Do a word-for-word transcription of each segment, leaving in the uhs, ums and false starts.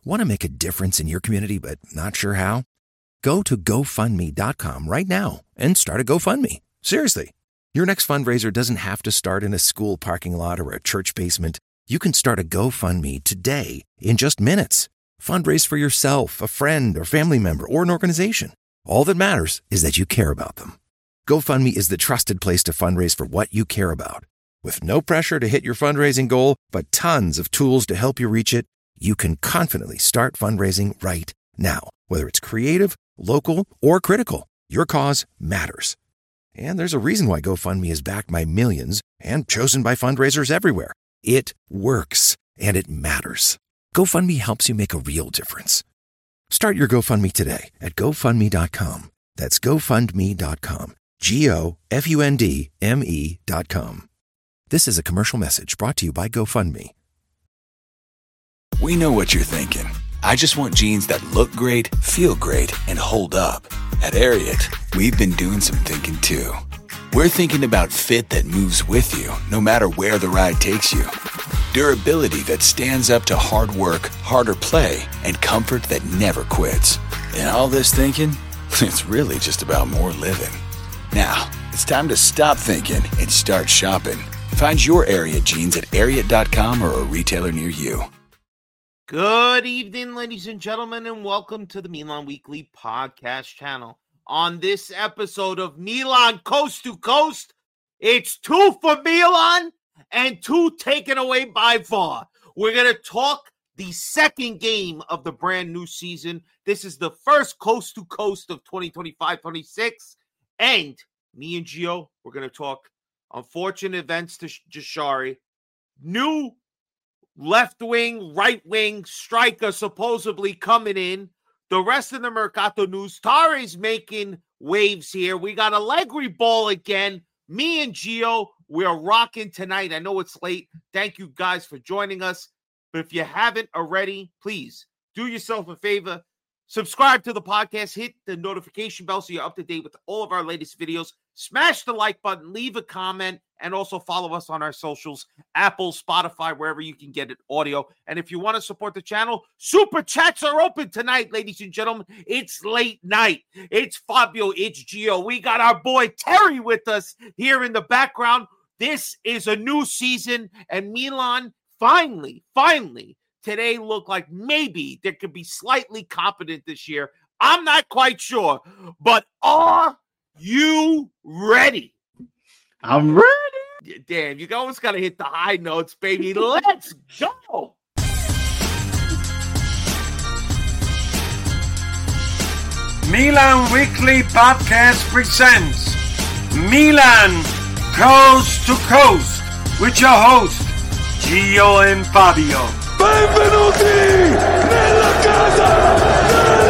Want to make a difference in your community but not sure how? Go to go fund me dot com right now and start a GoFundMe. Seriously. Your next fundraiser doesn't have to start in a school parking lot or a church basement. You can start a GoFundMe today in just minutes. Fundraise for yourself, a friend, or family member, or an organization. All that matters is that you care about them. GoFundMe is the trusted place to fundraise for what you care about. With no pressure to hit your fundraising goal, but tons of tools to help you reach it, you can confidently start fundraising right now. Whether it's creative, local, or critical, your cause matters. And there's a reason why GoFundMe is backed by millions and chosen by fundraisers everywhere. It works, and it matters. GoFundMe helps you make a real difference. Start your GoFundMe today at go fund me dot com. That's go fund me dot com. G O F U N D M E dot com. This is a commercial message brought to you by GoFundMe. We know what you're thinking. I just want jeans that look great, feel great, and hold up. At Ariat, we've been doing some thinking too. We're thinking about fit that moves with you, no matter where the ride takes you. Durability that stands up to hard work, harder play, and comfort that never quits. And all this thinking, it's really just about more living. Now, it's time to stop thinking and start shopping. Find your Ariat jeans at ariat dot com or a retailer near you. Good evening, ladies and gentlemen, and welcome to the Milan Weekly Podcast channel. On this episode of Milan Coast to Coast, it's two for Milan and two taken away by V A R. We're going to talk the second game of the brand new season. This is the first Coast to Coast of twenty twenty-five twenty-six. And me and Gio, we're going to talk unfortunate events to Jashari. New left wing, right wing striker supposedly coming in. The rest of the Mercato news. Tari's making waves here. We got Allegri ball again. Me and Gio, we're rocking tonight. I know it's late. Thank you guys for joining us. But if you haven't already, please do yourself a favor. Subscribe to the podcast. Hit the notification bell so you're up to date with all of our latest videos. Smash the like button. Leave a comment. And also follow us on our socials, Apple, Spotify, wherever you can get it audio. And if you want to support the channel, super chats are open tonight, ladies and gentlemen. It's late night. It's Fabio. It's Gio. We got our boy Terry with us here in the background. This is a new season, and Milan finally, finally, today look like maybe they could be slightly competent this year. I'm not quite sure, but are you ready? I'm ready. Damn, you always got to hit the high notes, baby. Let's go. Milan Weekly Podcast presents Milan Coast to Coast with your host, Gio and Fabio. Benvenuti nella casa!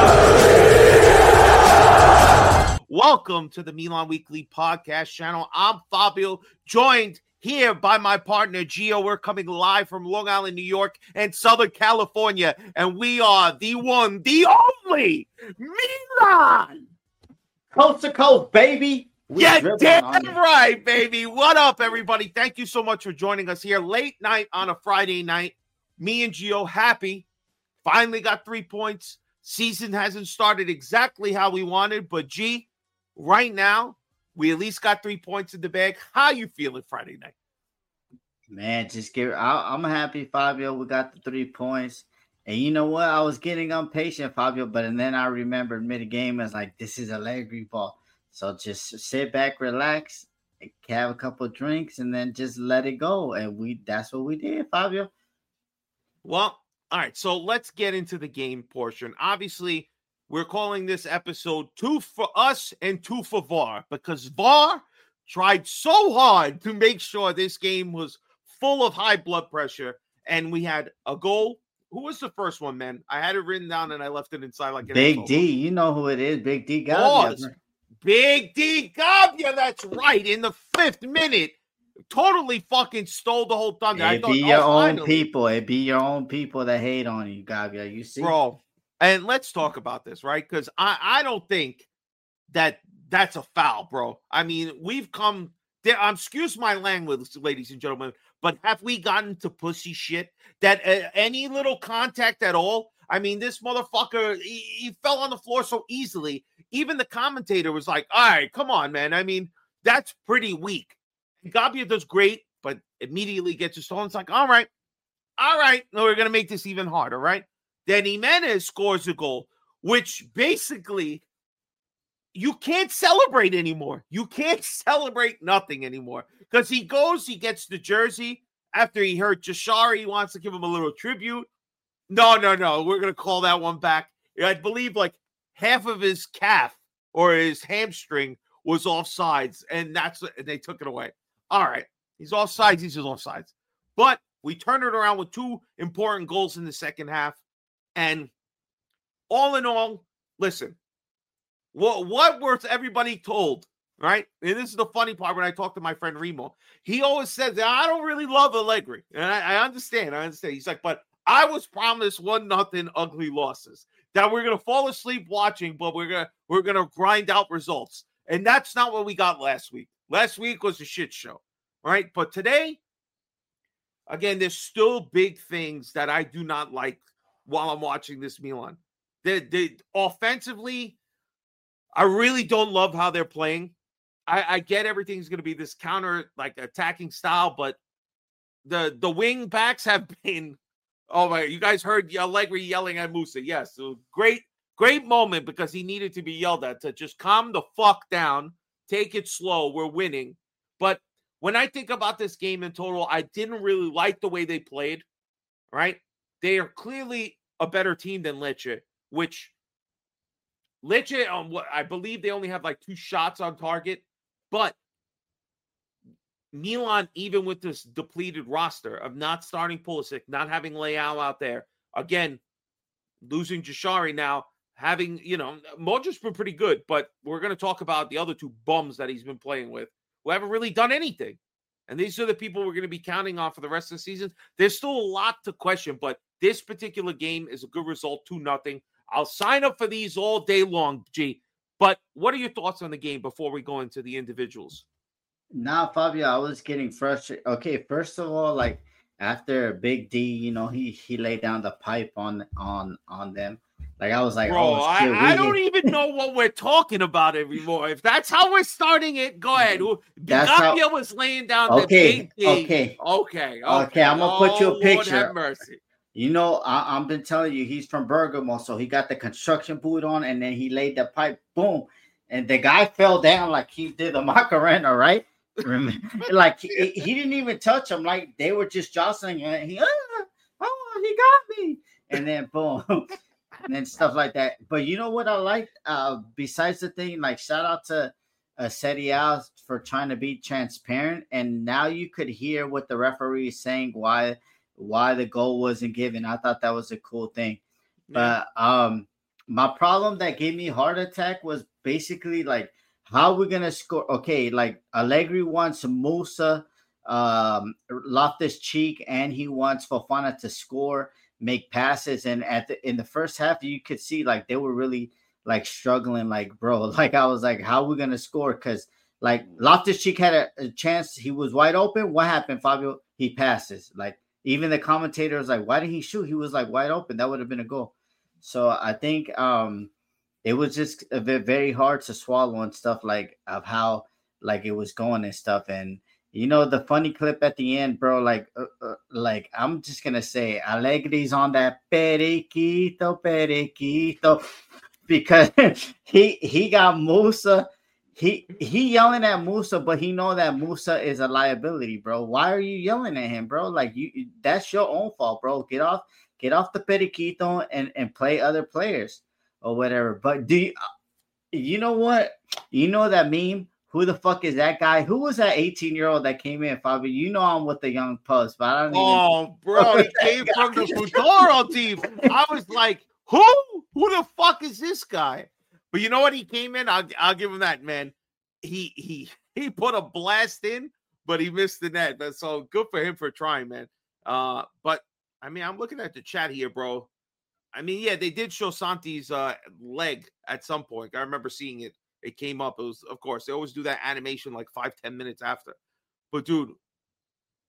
Welcome to the Milan Weekly Podcast channel. I'm Fabio, joined here by my partner, Gio. We're coming live from Long Island, New York, and Southern California, and we are the one, the only Milan! Coast to coast, baby! We Yeah, damn right, baby! What up, everybody? Thank you so much for joining us here. Late night on a Friday night. Me and Gio happy. Finally got three points. Season hasn't started exactly how we wanted, but G, right now, we at least got three points in the bag. How you feeling Friday night? Man, just give. I, I'm happy, Fabio. We got the three points, and you know what? I was getting impatient, Fabio, but and then I remembered mid game. I was like, "This is Allegri ball." So just sit back, relax, have a couple of drinks, and then just let it go. And we—that's what we did, Fabio. Well, all right. So let's get into the game portion. Obviously, we're calling this episode two for us and two for V A R because V A R tried so hard to make sure this game was full of high blood pressure, and we had a goal. Who was the first one, man? I had it written down and I left it inside like an Big asshole. D. You know who it is, Big D Gavia. Big D Gavia, that's right. In the fifth minute, totally fucking stole the whole thunder. It I thought, be your oh, own finally. people. It be your own people that hate on you, Gavia. You see, Bro. And let's talk about this, right? Because I, I don't think that that's a foul, bro. I mean, we've come there. Um, excuse my language, ladies and gentlemen, But have we gotten to pussy shit that uh, any little contact at all? I mean, this motherfucker, he, he fell on the floor so easily. Even the commentator was like, all right, come on, man. I mean, that's pretty weak. Gabia does great, but immediately gets his stone. It's like, all right, all right. No, we're going to make this even harder, right? Then Jimenez scores a goal, which basically you can't celebrate anymore. You can't celebrate nothing anymore because he goes, he gets the jersey after he hurt Jashari. He wants to give him a little tribute. No, no, no. We're going to call that one back. I believe like half of his calf or his hamstring was offsides, and that's and they took it away. All right. He's offsides. He's just offsides. But we turned it around with two important goals in the second half. And all in all, listen, what, what was everybody told, right? And this is the funny part when I talk to my friend Remo. He always says that I don't really love Allegri. And I, I understand. I understand. He's like, but I was promised one nothing ugly losses that we're gonna fall asleep watching, but we're gonna we're gonna grind out results, and that's not what we got last week. Last week was a shit show, right? But today, again, there's still big things that I do not like while I'm watching this Milan. They, they offensively, I really don't love how they're playing. I, I get everything's gonna be this counter like attacking style, but the the wing backs have been. Oh my! You guys heard Allegri yelling at Musa. Yes, so great, great moment because he needed to be yelled at to just calm the fuck down, take it slow. We're winning. But when I think about this game in total, I didn't really like the way they played. Right? They are clearly a better team than Lecce, which Lecce, um, I believe they only have like two shots on target, but Milan, even with this depleted roster of not starting Pulisic, not having Leao out there, again, losing Jashari now, having, you know, Modric's been pretty good, but we're going to talk about the other two bums that he's been playing with who haven't really done anything. And these are the people we're going to be counting on for the rest of the season. There's still a lot to question, but this particular game is a good result, two nothing. I'll sign up for these all day long, G. But what are your thoughts on the game before we go into the individuals? Nah, Fabio, I was getting frustrated. Okay, first of all, like after Big D, you know, he he laid down the pipe on on on them. Like I was like, bro, oh, shit, I, I don't even know what we're talking about anymore. If that's how we're starting it, go ahead. Gabia how... was laying down okay, the Big D. Okay, okay, okay, okay. I'm gonna oh, put you a picture. Lord have mercy. You know, I, I've been telling you, he's from Bergamo, so he got the construction boot on, and then he laid the pipe, boom, and the guy fell down like he did a Macarena, right? Like he, he didn't even touch him. Like they were just jostling, and he, ah, oh, he got me, and then boom, and then stuff like that. But you know what I like? Uh, besides the thing, like shout out to uh, Serie A for trying to be transparent, and now you could hear what the referee is saying why why the goal wasn't given. I thought that was a cool thing. Yeah. But um, my problem that gave me heart attack was basically like. How are we going to score? Okay, like Allegri wants Musa, um, Loftus-Cheek, and he wants Fofana to score, make passes. And at the, in the first half, you could see like they were really like struggling. Like, bro, like I was like, how are we going to score? Because like Loftus-Cheek had a, a chance. He was wide open. What happened, Fabio? He passes. Like even the commentator was like, why did he shoot? He was like wide open. That would have been a goal. So I think um, – it was just a bit very hard to swallow and stuff like of how like it was going and stuff. And you know the funny clip at the end, bro. Like, uh, uh, like I'm just gonna say Allegri's on that periquito, periquito, because he he got Musa. He he yelling at Musa, but he know that Musa is a liability, bro. Why are you yelling at him, bro? Like you, that's your own fault, bro. Get off, get off the periquito and and play other players. Or whatever, but do you, you know what? You know that meme? Who the fuck is that guy? Who was that eighteen year old that came in, Fabio? You know I'm with the young puss, but I don't even. Oh, bro, he came guy? from the Futuro team. I was like, who? Who the fuck is this guy? But you know what? He came in. I'll, I'll give him that, man. He he he put a blast in, but he missed the net. But so good for him for trying, man. Uh, but I mean, I'm looking at the chat here, bro. I mean, yeah, they did show Santi's uh, leg at some point. I remember seeing it. It came up. It was, of course, they always do that animation like five, ten minutes after. But, dude,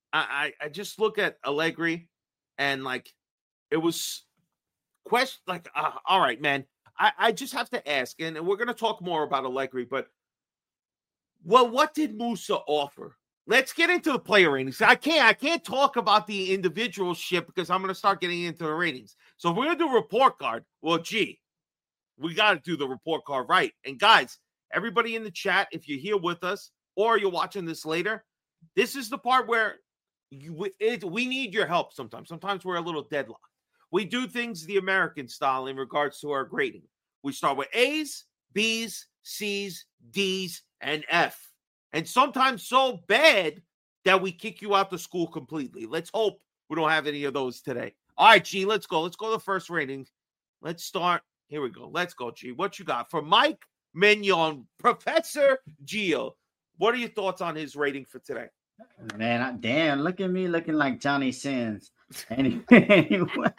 I, I, I just look at Allegri and like it was question like uh, all right, man. I, I just have to ask, and we're gonna talk more about Allegri, but well, what did Musa offer? Let's get into the player ratings. I can't I can't talk about the individual shit because I'm gonna start getting into the ratings. So if we're gonna do a report card, well, gee, we gotta do the report card right. And guys, everybody in the chat, if you're here with us or you're watching this later, this is the part where you, it, we need your help sometimes. Sometimes we're a little deadlocked. We do things the American style in regards to our grading. We start with A's, B's, C's, D's, and F. And sometimes so bad that we kick you out the school completely. Let's hope we don't have any of those today. All right, G, let's go. Let's go to the first rating. Let's start. Here we go. Let's go, G. What you got for Mike Mignon, Professor Gio? What are your thoughts on his rating for today? Man, I, damn, look at me looking like Johnny Sins. Anyway, anyway.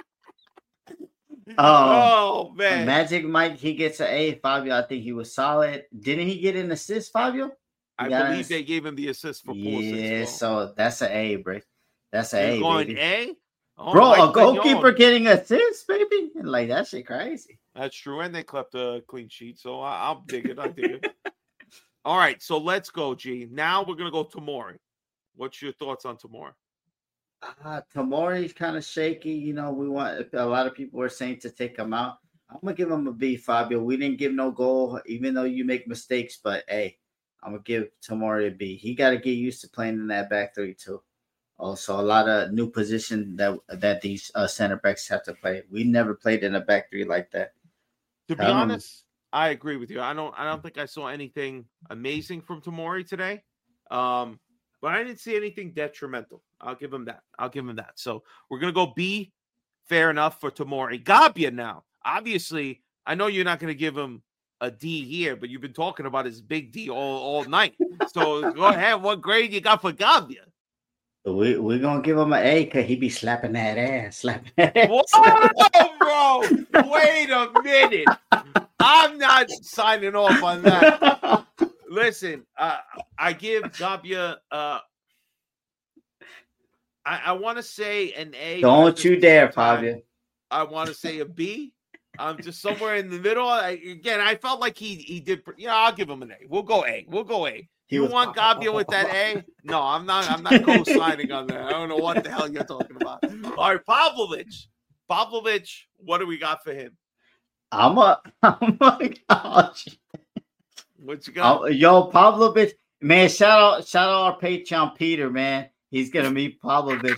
Oh, um, man. Magic Mike, he gets an A. Fabio, I think he was solid. Didn't he get an assist, Fabio? I believe they gave him the assist for Pulisic. Yeah, so that's an A, bro. That's an You're A, going baby. A? Oh, bro, Mike a goalkeeper Mignon. getting assists, baby? Like, that shit crazy. That's true, and they kept a clean sheet, so I, I'll dig it. I dig it. All right, so let's go, G. Now we're going to go Tomori. What's your thoughts on Tomori? Uh, Tomori's kind of shaky. You know, we want a lot of people are saying to take him out. I'm gonna give him a B, Fabio. We didn't give no goal, even though you make mistakes. But hey, I'm gonna give Tomori a B. He got to get used to playing in that back three too. Also, a lot of new position that that these uh, center backs have to play. We never played in a back three like that. To be Um, honest, I agree with you. I don't. I don't think I saw anything amazing from Tomori today. Um, but I didn't see anything detrimental. I'll give him that. I'll give him that. So we're gonna go B. Fair enough for Tomori. Gabbia now. Obviously, I know you're not gonna give him a D here, but you've been talking about his big D all, all night. So go ahead. What grade you got for Gabbia? We we're gonna give him an A because he be slapping that ass, slapping that ass. Whoa, bro! Wait a minute. I'm not signing off on that. Listen, uh, I give Gabbia. Uh, I, I want to say an A. Don't you dare, Fabio. I want to say a B. I'm just somewhere in the middle. I, again, I felt like he he did. Yeah, I'll give him an A. We'll go A. We'll go A. He you was- want Gabbia with that A? No, I'm not. I'm not co-signing on that. I don't know what the hell you're talking about. All right, Pavlovic. Pavlovic. What do we got for him? I'm a, I'm a gosh. What you got? Uh, yo, Pavlovich, man, shout out, shout out our Patreon Peter, man. He's gonna meet Pavlovich.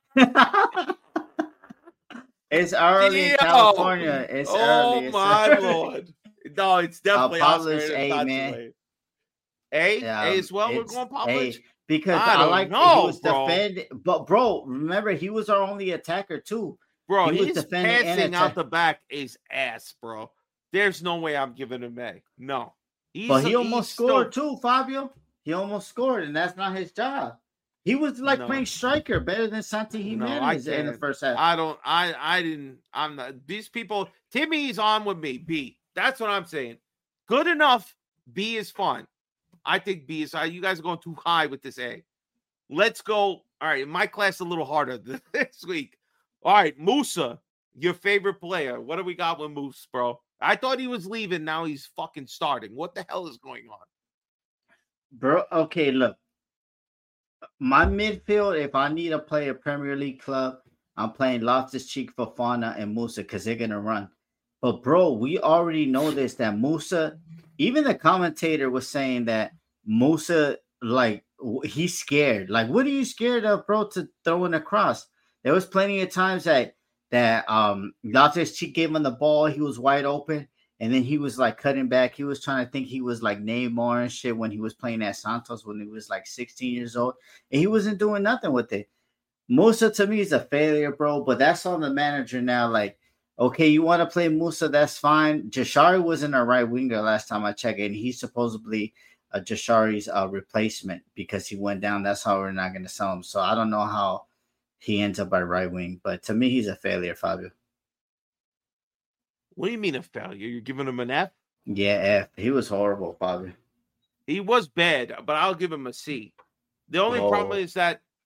It's early Yo! in California. It's oh early. It's my early. lord! No, it's definitely Uh, Oscar Pavlovich A, Antonovich. man. A, Yeah, A as well. We're it's going A, Pavlovich. because I I, don't like know, he was bro. defending, but bro, remember he was our only attacker too. Bro, He was his defending and passing out attack- the back is ass, bro. There's no way I'm giving him A. No. He's But he a- almost he's scored still- too, Fabio. He almost scored, and that's not his job. He was like No. playing striker, better than Santi No, I Jimenez in the can't. first half. I don't. I. I didn't. I'm not. These people. Timmy's on with me. B. That's what I'm saying. Good enough. B is fine. I think B is. You guys are going too high with this A. Let's go. All right, my class a little harder this week. All right, Musa, your favorite player. What do we got with Moose, bro? I thought he was leaving. Now he's fucking starting. What the hell is going on? Bro, okay, look. My midfield, if I need to play a Premier League club, I'm playing Loftus-Cheek, Fofana, and Musa because they're going to run. But, bro, we already know this, that Musa, even the commentator was saying that Musa, like, w- he's scared. Like, what are you scared of, bro, to throw in a cross? There was plenty of times that, that um, Loftus-Cheek gave him the ball. He was wide open. And then he was like cutting back. He was trying to think he was like Neymar and shit when he was playing at Santos when he was like sixteen years old. And he wasn't doing nothing with it. Musa to me is a failure, bro. But that's on the manager now. Like, okay, you want to play Musa, that's fine. Jashari wasn't a right winger last time I checked. And he's supposedly uh, Jashari's uh, replacement because he went down. That's how we're not going to sell him. So I don't know how he ends up at right wing. But to me, he's a failure, Fabio. What do you mean a failure? You're giving him an F? Yeah, F. He was horrible, Fabio. He was bad, but I'll give him a C. The only Oh. problem is that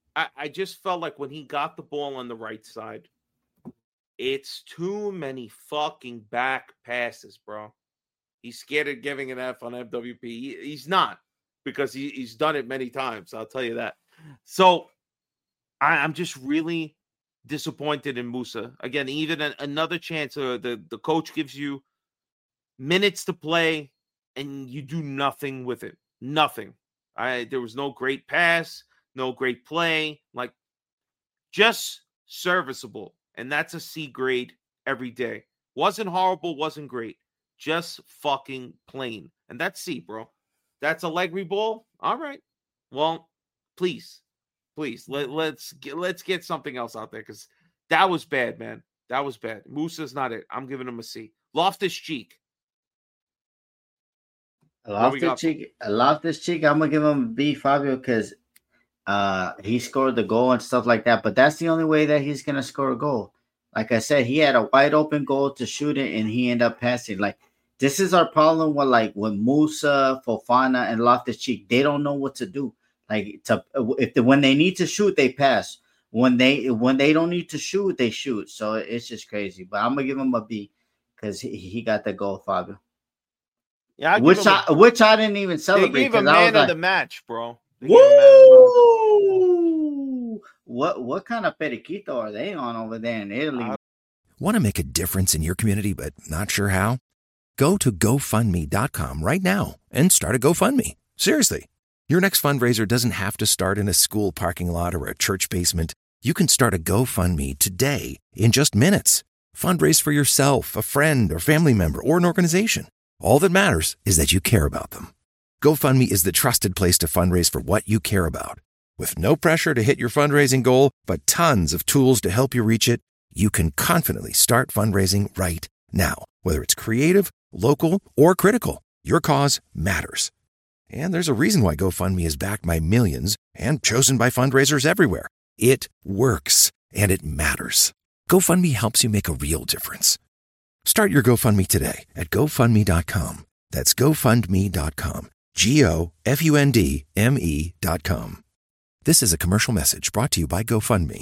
I, I just felt like when he got the ball on the right side, it's too many fucking back passes, bro. He's scared of giving an F on F W P. He, he's not, because he, he's done it many times. I'll tell you that. So I, I'm just really disappointed in Musa. Again, even an, another chance. Uh, the, the coach gives you minutes to play, and you do nothing with it. Nothing. I There was no great pass, no great play. Like, just serviceable. And that's a C grade every day. Wasn't horrible, wasn't great. Just fucking plain. And that's C, bro. That's a Allegri ball? All right. Well, please. Please. Let, let's, get, let's get something else out there, because that was bad, man. That was bad. Musa's not it. I'm giving him a C. Loftus-Cheek. Loftus-Cheek, Loftus-Cheek, I'm going to give him a B, Fabio, because Uh, he scored the goal and stuff like that, but that's the only way that he's gonna score a goal. Like I said, he had a wide open goal to shoot it, and he ended up passing. Like, this is our problem with like with Musa, Fofana, and Loftus-Cheek. They don't know what to do. Like, to if the, when they need to shoot, they pass. When they when they don't need to shoot, they shoot. So it's just crazy. But I'm gonna give him a B because he, he got the goal, Fabio. Yeah, I which I a, which I didn't even celebrate. They gave a man of like, the match, bro. Woo! What what kind of periquito are they on over there in Italy? Uh, Want to make a difference in your community, but not sure how? Go to GoFundMe dot com right now and start a GoFundMe. Seriously. Your next fundraiser doesn't have to start in a school parking lot or a church basement. You can start a GoFundMe today in just minutes. Fundraise for yourself, a friend, or family member, or an organization. All that matters is that you care about them. GoFundMe is the trusted place to fundraise for what you care about. With no pressure to hit your fundraising goal, but tons of tools to help you reach it, you can confidently start fundraising right now. Whether it's creative, local, or critical, your cause matters. And there's a reason why GoFundMe is backed by millions and chosen by fundraisers everywhere. It works, and it matters. GoFundMe helps you make a real difference. Start your GoFundMe today at GoFundMe dot com. That's GoFundMe dot com. G O F U N D M E dot com. This is a commercial message brought to you by GoFundMe.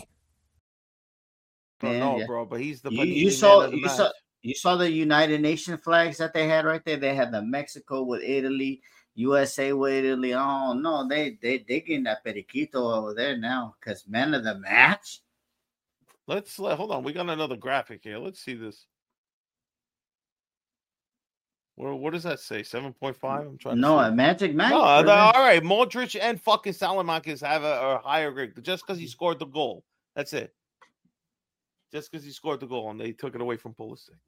I don't know, yeah. bro, but he's the you, you saw the you saw you saw the United Nations flags that they had right there. They had the Mexico with Italy, U S A with Italy. Oh no, they they they getting that periquito over there now because man of the match. Let's let hold on. We got another graphic here. Let's see this. Well, what does that say? seven point five? I'm trying no, to No, a Magic Mike. No, the, all right. Modric and fucking Salamanca have a, a higher grade just because he scored the goal. That's it. Just because he scored the goal and they took it away from Pulisic.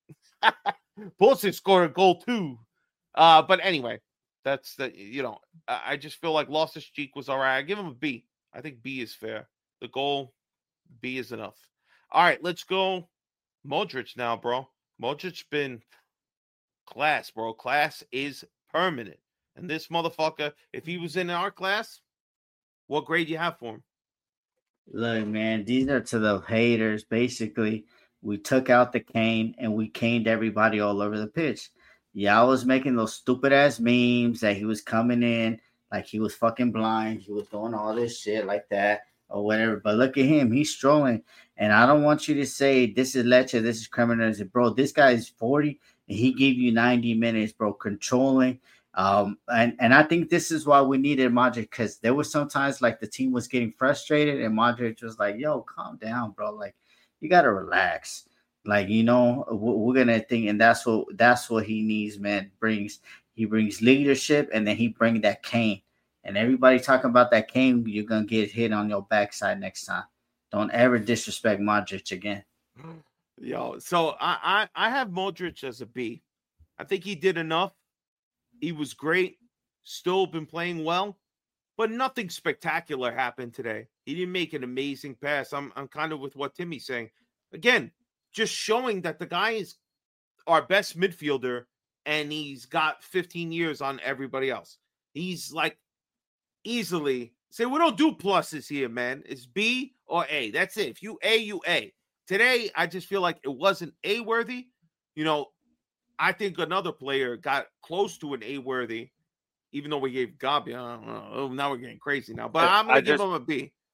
Pulisic scored a goal too. Uh, but anyway, that's the, you know, I, I just feel like Loftus-Cheek was all right. I give him a B. I think B is fair. The goal, B is enough. All right, let's go Modric now, bro. Modric's been class, bro. Class is permanent. And this motherfucker, if he was in our class, what grade do you have for him? Look, man, these are to the haters. Basically, we took out the cane and we caned everybody all over the pitch. Yeah, I was making those stupid ass memes that he was coming in like he was fucking blind. He was doing all this shit like that or whatever. But look at him. He's strolling. And I don't want you to say this is Lecce, this is criminal. Bro, this guy is forty. And he gave you ninety minutes, bro, controlling. Um, and, and I think this is why we needed Modric, because there was sometimes like the team was getting frustrated and Modric was like, yo, calm down, bro. Like, you got to relax. Like, you know, we're, we're going to think, and that's what that's what he needs, man. Brings He brings leadership, and then he brings that cane. And everybody talking about that cane, you're going to get hit on your backside next time. Don't ever disrespect Modric again. Yo, so I, I I have Modric as a B. I think he did enough. He was great. Still been playing well, but nothing spectacular happened today. He didn't make an amazing pass. I'm I'm kind of with what Timmy's saying. Again, just showing that the guy is our best midfielder, and he's got fifteen years on everybody else. He's like easily say we don't do pluses here, man. It's B or A. That's it. If you A, you A. Today, I just feel like it wasn't A-worthy. You know, I think another player got close to an A-worthy, even though we gave Gabi. I don't know. Oh, now we're getting crazy now. But I'm going to give him a B.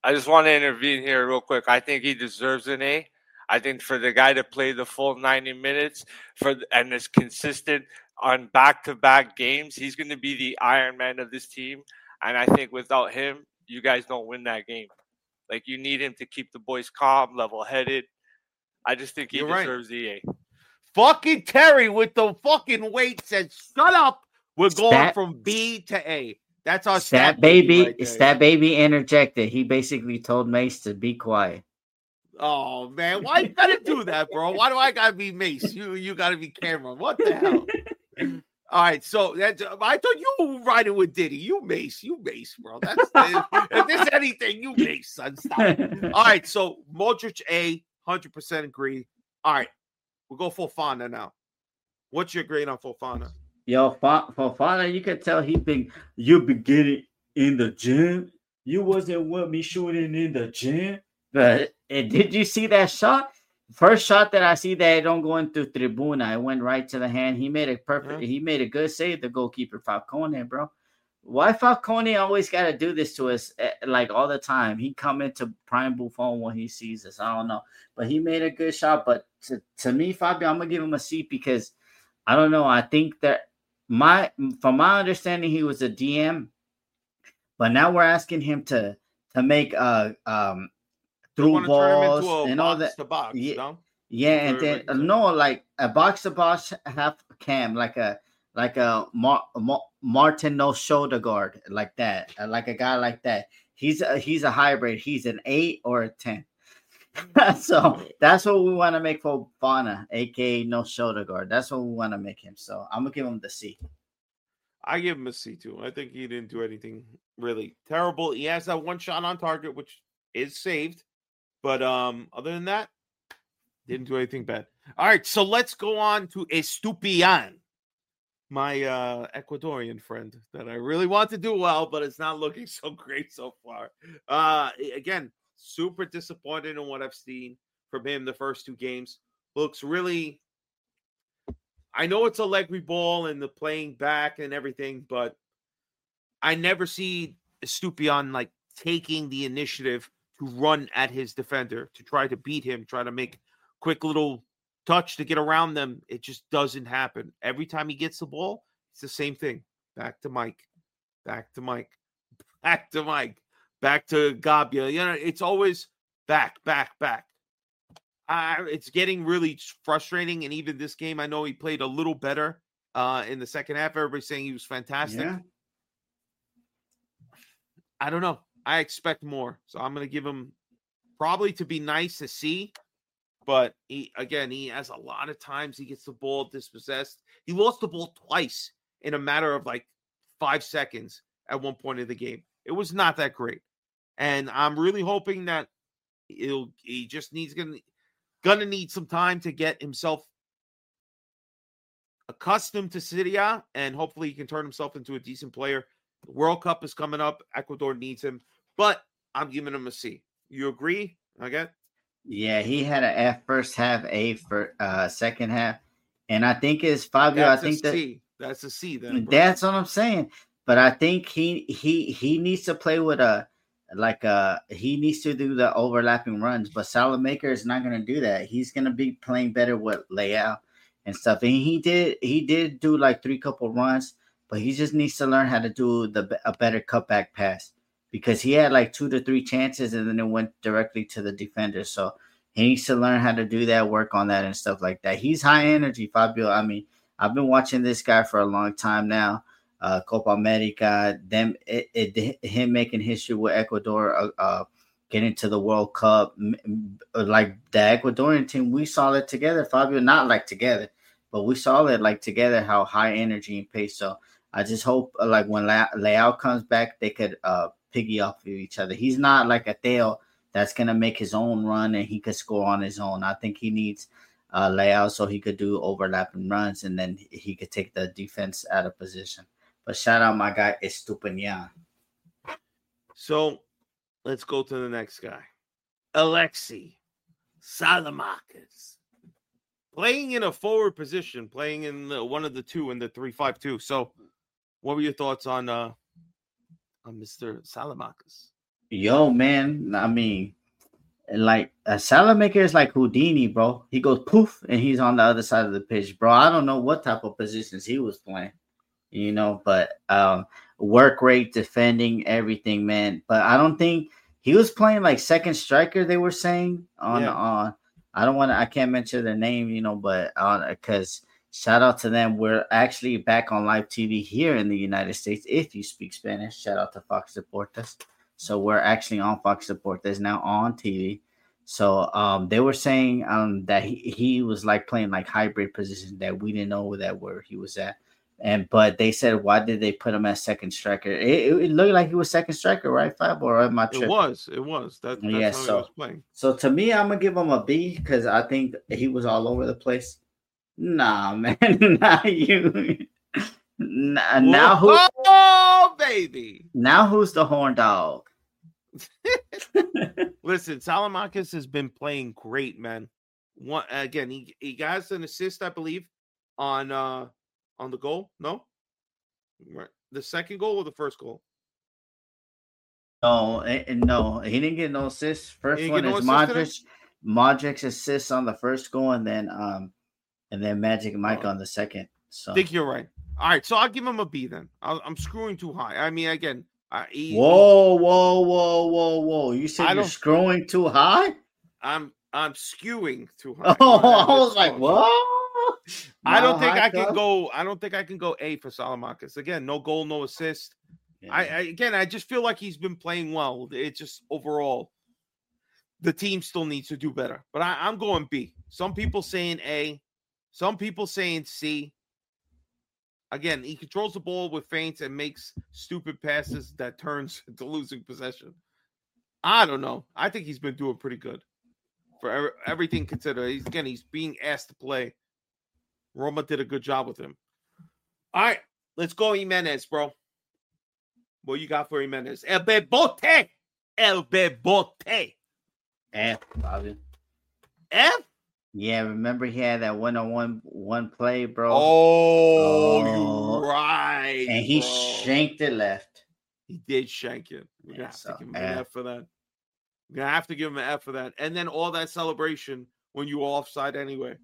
I just want to intervene here real quick. I think he deserves an A. I think for the guy to play the full ninety minutes for and is consistent on back-to-back games, he's going to be the Iron Man of this team. And I think without him, you guys don't win that game. Like, you need him to keep the boys calm, level-headed. I just think he You're deserves right. the A. Fucking Terry with the fucking weight said, shut up. We're going Stat- from B to A. That's our Stat stat baby, right there. Stat baby interjected. He basically told Mace to be quiet. Oh, man. Why you gotta do that, bro? Why do I gotta be Mace? You you gotta be Cameron. What the hell? All right, so that's, I thought you were riding with Diddy. You Mace. You Mace, bro. That's if there's anything, you Mace, son. Stop. All right, so Modric A, one hundred percent agree. All right, we'll go Fofana now. What's your grade on Fofana? Yo, Fofana, you could tell he been you been getting in the gym. You wasn't with me shooting in the gym. But and did you see that shot? First shot that I see that it don't go into Tribuna. It went right to the hand. He made a perfect. Yeah. He made a good save. The goalkeeper Falcone, bro. Why Falcone always got to do this to us like all the time? He come into prime Buffon when he sees us. I don't know, but he made a good shot. But to, to me, Fabio, I'm gonna give him a C because I don't know. I think that my from my understanding, he was a D M, but now we're asking him to to make uh um. through balls and all that. To box, yeah, no? yeah, and then uh, no, like a box to box half cam, like a like a Mar- Mar- Martin no shoulder guard, like that, uh, like a guy like that. He's a, he's a hybrid. He's an eight or a ten. So that's what we want to make for Fofana, aka no shoulder guard. That's what we want to make him. So I'm gonna give him the C. I give him a C too. I think he didn't do anything really terrible. He has that one shot on target, which is saved. But um, other than that, didn't do anything bad. All right, so let's go on to Estupiñán, my uh, Ecuadorian friend that I really want to do well, but it's not looking so great so far. Uh, again, super disappointed in what I've seen from him the first two games. Looks really... I know it's a Allegri ball and the playing back and everything, but I never see Estupiñán like taking the initiative to run at his defender, to try to beat him, try to make quick little touch to get around them. It just doesn't happen. Every time he gets the ball, it's the same thing. Back to Mike, back to Mike, back to Mike, back to Gabia. You know, it's always back, back, back. Uh, it's getting really frustrating. And even this game, I know he played a little better uh, in the second half. Everybody's saying he was fantastic. Yeah. I don't know. I expect more. So I'm going to give him probably to be nice to see. But he, again, he has a lot of times he gets the ball dispossessed. He lost the ball twice in a matter of like five seconds at one point in the game. It was not that great. And I'm really hoping that he'll, he just needs going to need some time to get himself accustomed to Serie A, and hopefully he can turn himself into a decent player. The World Cup is coming up. Ecuador needs him. But I'm giving him a C. You agree? Okay. Yeah, he had an F first half, A for uh second half, and I think it's Fabio. That's I think a that C. That's a C. Then bro. That's what I'm saying. But I think he he he needs to play with a like a he needs to do the overlapping runs. But Salamaker is not going to do that. He's going to be playing better with layout and stuff. And he did he did do like three couple runs, but he just needs to learn how to do the a better cutback pass. Because he had like two to three chances and then it went directly to the defender. So he needs to learn how to do that, work on that and stuff like that. He's high energy, Fabio. I mean, I've been watching this guy for a long time now. Uh, Copa America, them, it, it, him making history with Ecuador, uh, uh, getting to the World Cup. Like the Ecuadorian team, we saw it together, Fabio. Not like together, but we saw it like together, how high energy and pace. So I just hope uh, like when La- Leao comes back, they could uh, piggy off of each other. He's not like a Theo that's going to make his own run and he could score on his own. I think he needs uh, Leao so he could do overlapping runs and then he could take the defense out of position. But shout out my guy, Estupiñán. So let's go to the next guy. Alexi Salamakis. Playing in a forward position, playing in the, one of the two in the three five two. So what were your thoughts on uh, on Mister Salamakis? Yo, man. I mean, like a Salamaker is like Houdini, bro. He goes poof, and he's on the other side of the pitch, bro. I don't know what type of positions he was playing, you know, but um, work rate, defending, everything, man. But I don't think he was playing like second striker. They were saying on Yeah. on. I don't want to. I can't mention their name, you know, but on because shout out to them. We're actually back on live T V here in the United States. If you speak Spanish, shout out to Fox Deportes. So we're actually on Fox Deportes now on T V. So um, they were saying um, that he, he was like playing like hybrid positions that we didn't know that where he was at. And but they said, why did they put him as second striker? It, it, it looked like he was second striker, right, Fab? Or am I tripping? It was. It was. That, that's Yeah, how so- he was playing. So to me, I'm gonna give him a B because I think he was all over the place. Nah, man, not you. Nah, now who? Oh, baby. Now who's the horn dog? Listen, Salamakis has been playing great, man. One again, he he got an assist, I believe, on uh on the goal. No, right. The second goal or the first goal? No, eh, eh, no, he didn't get no assists. First He didn't one get no is assist today? Modric. Modric's assist on the first goal, and then um, and then Magic Mike Oh. on the second. So I think you're right. All right, so I'll give him a B then. I'll, I'm screwing too high. I mean, again, uh, he, whoa, whoa, whoa, whoa, whoa! You I said you're don't- scrolling too high? I'm I'm skewing too high. Oh, I I was like, what? I don't Now think high I can club? go. I don't think I can go A for Salamakis. Again, no goal, no assist. Yeah. I, I again, I just feel like he's been playing well. It's just overall, the team still needs to do better. But I, I'm going B. Some people saying A, some people saying C. Again, he controls the ball with feints and makes stupid passes that turns into losing possession. I don't know. I think he's been doing pretty good for every, everything considered. He's again, he's being asked to play. Roma did a good job with him. All right, let's go, Jimenez, bro. What you got for Jimenez? El Bebote. El Bebote. F, Bobby. F? Yeah, remember he had that one-on-one one play, bro. Oh, Oh. you're right. and he bro. shanked it left. He did shank it. We're gonna Yeah, have so, to give him F. an F for that. We're gonna have to give him an F for that. And then all that celebration when you were offside anyway.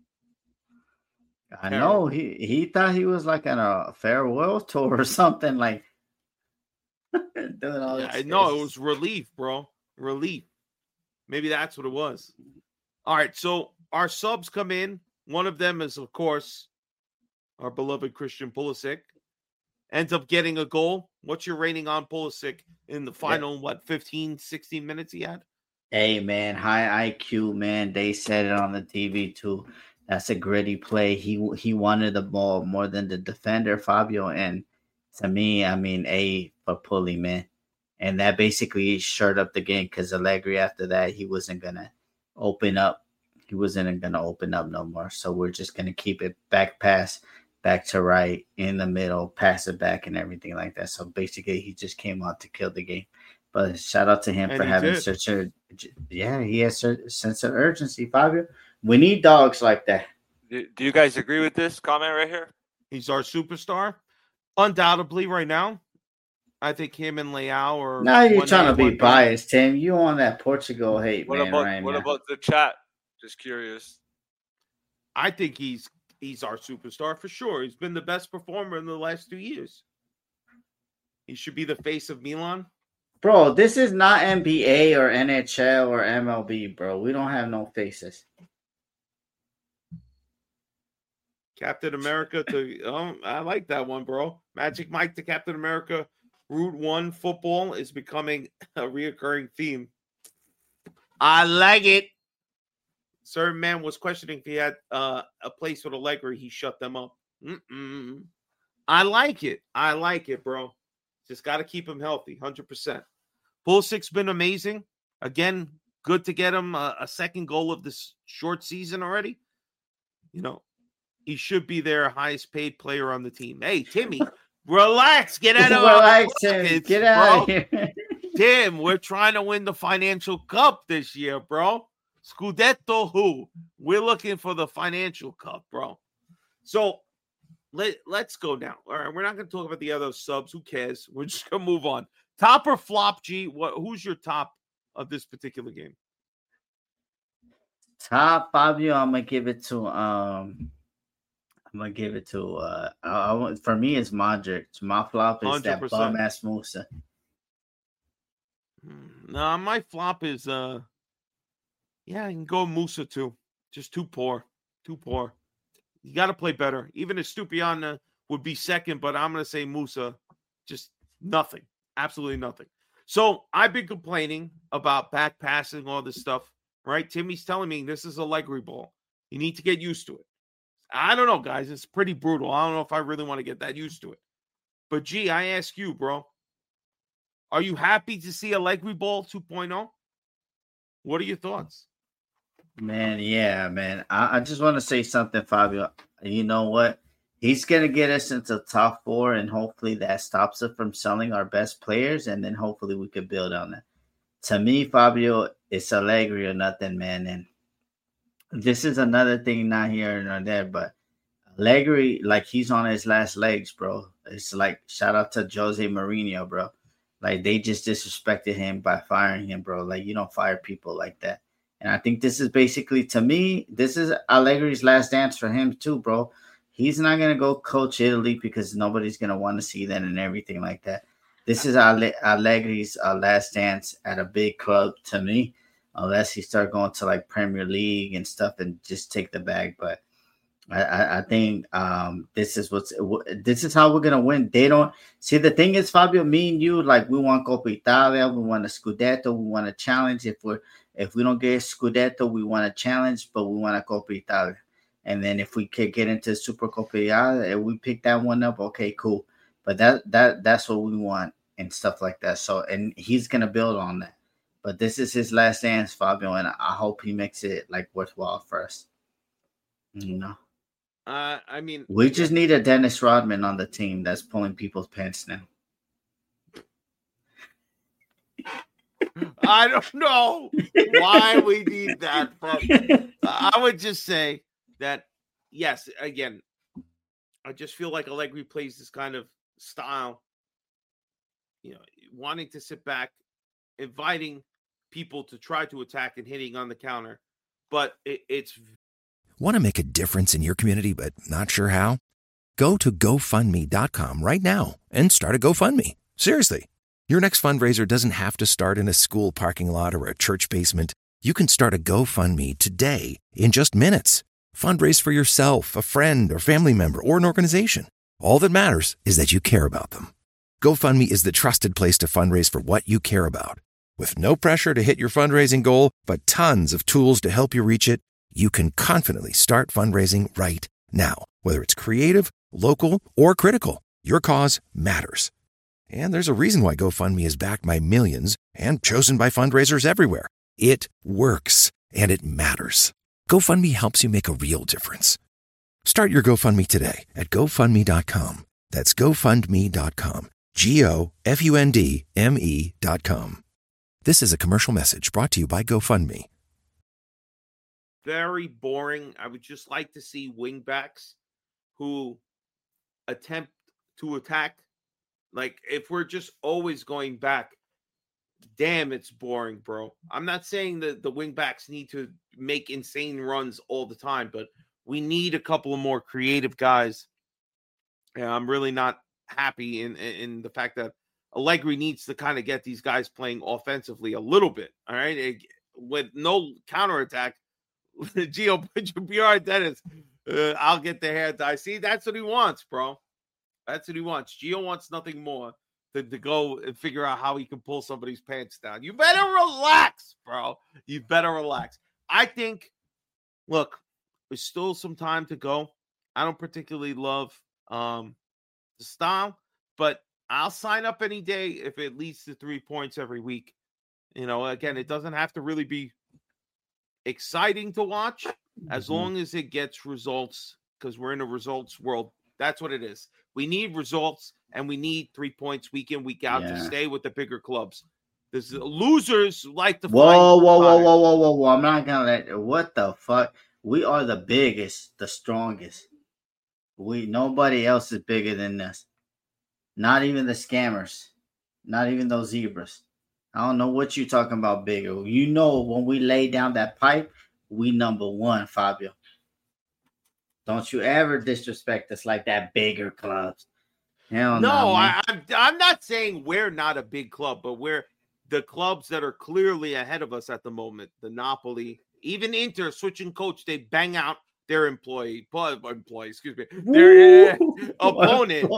I know he he thought he was like on a farewell tour or something, like doing all Yeah, this. I know it crazy was relief, bro. Relief. Maybe that's what it was. All right, so our subs come in. One of them is, of course, our beloved Christian Pulisic. Ends up getting a goal. What's your rating on Pulisic in the final, what, fifteen, sixteen minutes he had? Hey man, high I Q man. They said it on the T V too. That's a gritty play. He he wanted the ball more than the defender, Fabio. And to me, I mean, A for Pulley, man. And that basically shirred up the game because Allegri after that he wasn't gonna open up. He wasn't gonna open up no more. So we're just gonna keep it back pass, back to right, in the middle, pass it back, and everything like that. So basically, he just came out to kill the game. But shout out to him And for he having did. such a yeah, he has a sense of urgency, Fabio. We need dogs like that. Do, do you guys agree with this comment right here? He's our superstar. Undoubtedly, right now. I think him and Leao are. Now you're one trying A, to be one B. biased, Tim. You on that Portugal hate, What man, about right what now. about the chat? Just curious. I think he's he's our superstar for sure. He's been the best performer in the last two years. He should be the face of Milan. Bro, this is not N B A or N H L or M L B, bro. We don't have no faces. Captain America to um, I like that one, bro. Magic Mike to Captain America. Route One football is becoming a reoccurring theme. I like it. Certain man was questioning if he had uh, a place with Allegri. He shut them up. Mm-mm. I like it. I like it, bro. Just got to keep him healthy, one hundred percent. Pulisic's been amazing. Again, good to get him a, a second goal of this short season already. You know, he should be their highest paid player on the team. Hey, Timmy, relax. Get out of Relax, our Tim. pockets, Get out bro. of here. Tim, we're trying to win the financial cup this year, bro. Scudetto who? We're looking for the financial cup, bro. So let, let's go now. All right, we're not going to talk about the other subs. Who cares? We're just going to move on Top or flop, G? What? Who's your top of this particular game? Top Fabio, I'm gonna give it to um I'm gonna give it to uh I, I want for me it's Modric. My flop is one hundred percent. that bum ass Musa. No, my flop is uh yeah, I can go Musa too. Just too poor. Too poor. You gotta play better. Even if Stupiana would be second, but I'm gonna say Musa. Just nothing. Absolutely nothing. So I've been complaining about back passing, all this stuff. Right? Timmy's telling me this is a Allegri ball. You need to get used to it. I don't know, guys. It's pretty brutal. I don't know if I really want to get that used to it. But, G, I ask you, bro. Are you happy to see Allegri ball two point oh? What are your thoughts? Man, yeah, man. I, I just want to say something, Fabio. You know what? He's going to get us into top four, and hopefully that stops us from selling our best players, and then hopefully we could build on that. To me, Fabio, it's Allegri or nothing, man. And this is another thing, not here nor there, but Allegri, like he's on his last legs, bro. It's like shout out to Jose Mourinho, bro. Like they just disrespected him by firing him, bro. Like you don't fire people like that. And I think this is basically, to me, this is Allegri's last dance for him too, bro. He's not gonna go coach Italy because nobody's gonna want to see that and everything like that. This is Allegri's uh, last dance at a big club to me, unless he start going to like Premier League and stuff and just take the bag. But I, I, I think um, this is what's this is how we're gonna win. They don't see the thing is, Fabio, me and you, like we want Coppa Italia, we want a Scudetto, we want a challenge. If we're if we don't get Scudetto, we want a challenge, but we want a Coppa Italia. And then if we could get into Super Coppa Italia, if we pick that one up, okay, cool. But that that that's what we want and stuff like that. So and he's gonna build on that. But this is his last dance, Fabio, and I hope he makes it like worthwhile for us. You know. Uh, I mean, we just need a Dennis Rodman on the team that's pulling people's pants now. I don't know why we need that, but I would just say that yes, again, I just feel like Allegri plays this kind of style, you know, wanting to sit back, inviting people to try to attack and hitting on the counter, but it, it's. Want to make a difference in your community, but not sure how? Go to GoFundMe dot com right now and start a GoFundMe. Seriously. Your next fundraiser doesn't have to start in a school parking lot or a church basement. You can start a GoFundMe today in just minutes. Fundraise for yourself, a friend, or family member, or an organization. All that matters is that you care about them. GoFundMe is the trusted place to fundraise for what you care about. With no pressure to hit your fundraising goal, but tons of tools to help you reach it, you can confidently start fundraising right now. Whether it's creative, local, or critical, your cause matters. And there's a reason why GoFundMe is backed by millions and chosen by fundraisers everywhere. It works, and it matters. GoFundMe helps you make a real difference. Start your GoFundMe today at GoFundMe dot com. That's GoFundMe dot com. G O F U N D M E dot com. This is a commercial message brought to you by GoFundMe. Very boring. I would just like to see wingbacks who attempt to attack. Like, if we're just always going back, damn, it's boring, bro. I'm not saying that the wingbacks need to make insane runs all the time, but we need a couple of more creative guys. And I'm really not happy in, in the fact that Allegri needs to kind of get these guys playing offensively a little bit, all right? It, with no counterattack, Gio, put your B R, Dennis. Uh, I'll get the hair dye. See, that's what he wants, bro. That's what he wants. Gio wants nothing more than to go and figure out how he can pull somebody's pants down. You better relax, bro. You better relax. I think, look, there's still some time to go. I don't particularly love um, the style, but I'll sign up any day if it leads to three points every week. You know, again, it doesn't have to really be exciting to watch as Mm-hmm. long as it gets results, because we're in a results world. That's what it is. We need results, and we need three points week in, week out Yeah. to stay with the bigger clubs. There's losers like to Whoa, find whoa, whoa, fire. whoa, whoa, whoa, whoa! I'm not gonna let. What the fuck? We are the biggest, the strongest. We nobody else is bigger than us. Not even the scammers. Not even those zebras. I don't know what you're talking about, bigger. You know, when we lay down that pipe, we number one, Fabio. Don't you ever disrespect us like that, bigger clubs. Hell no, nah, I, I'm, I'm not saying we're not a big club, but we're the clubs that are clearly ahead of us at the moment. The Napoli, even Inter switching coach, they bang out their employee, employee, excuse me, their uh, opponent.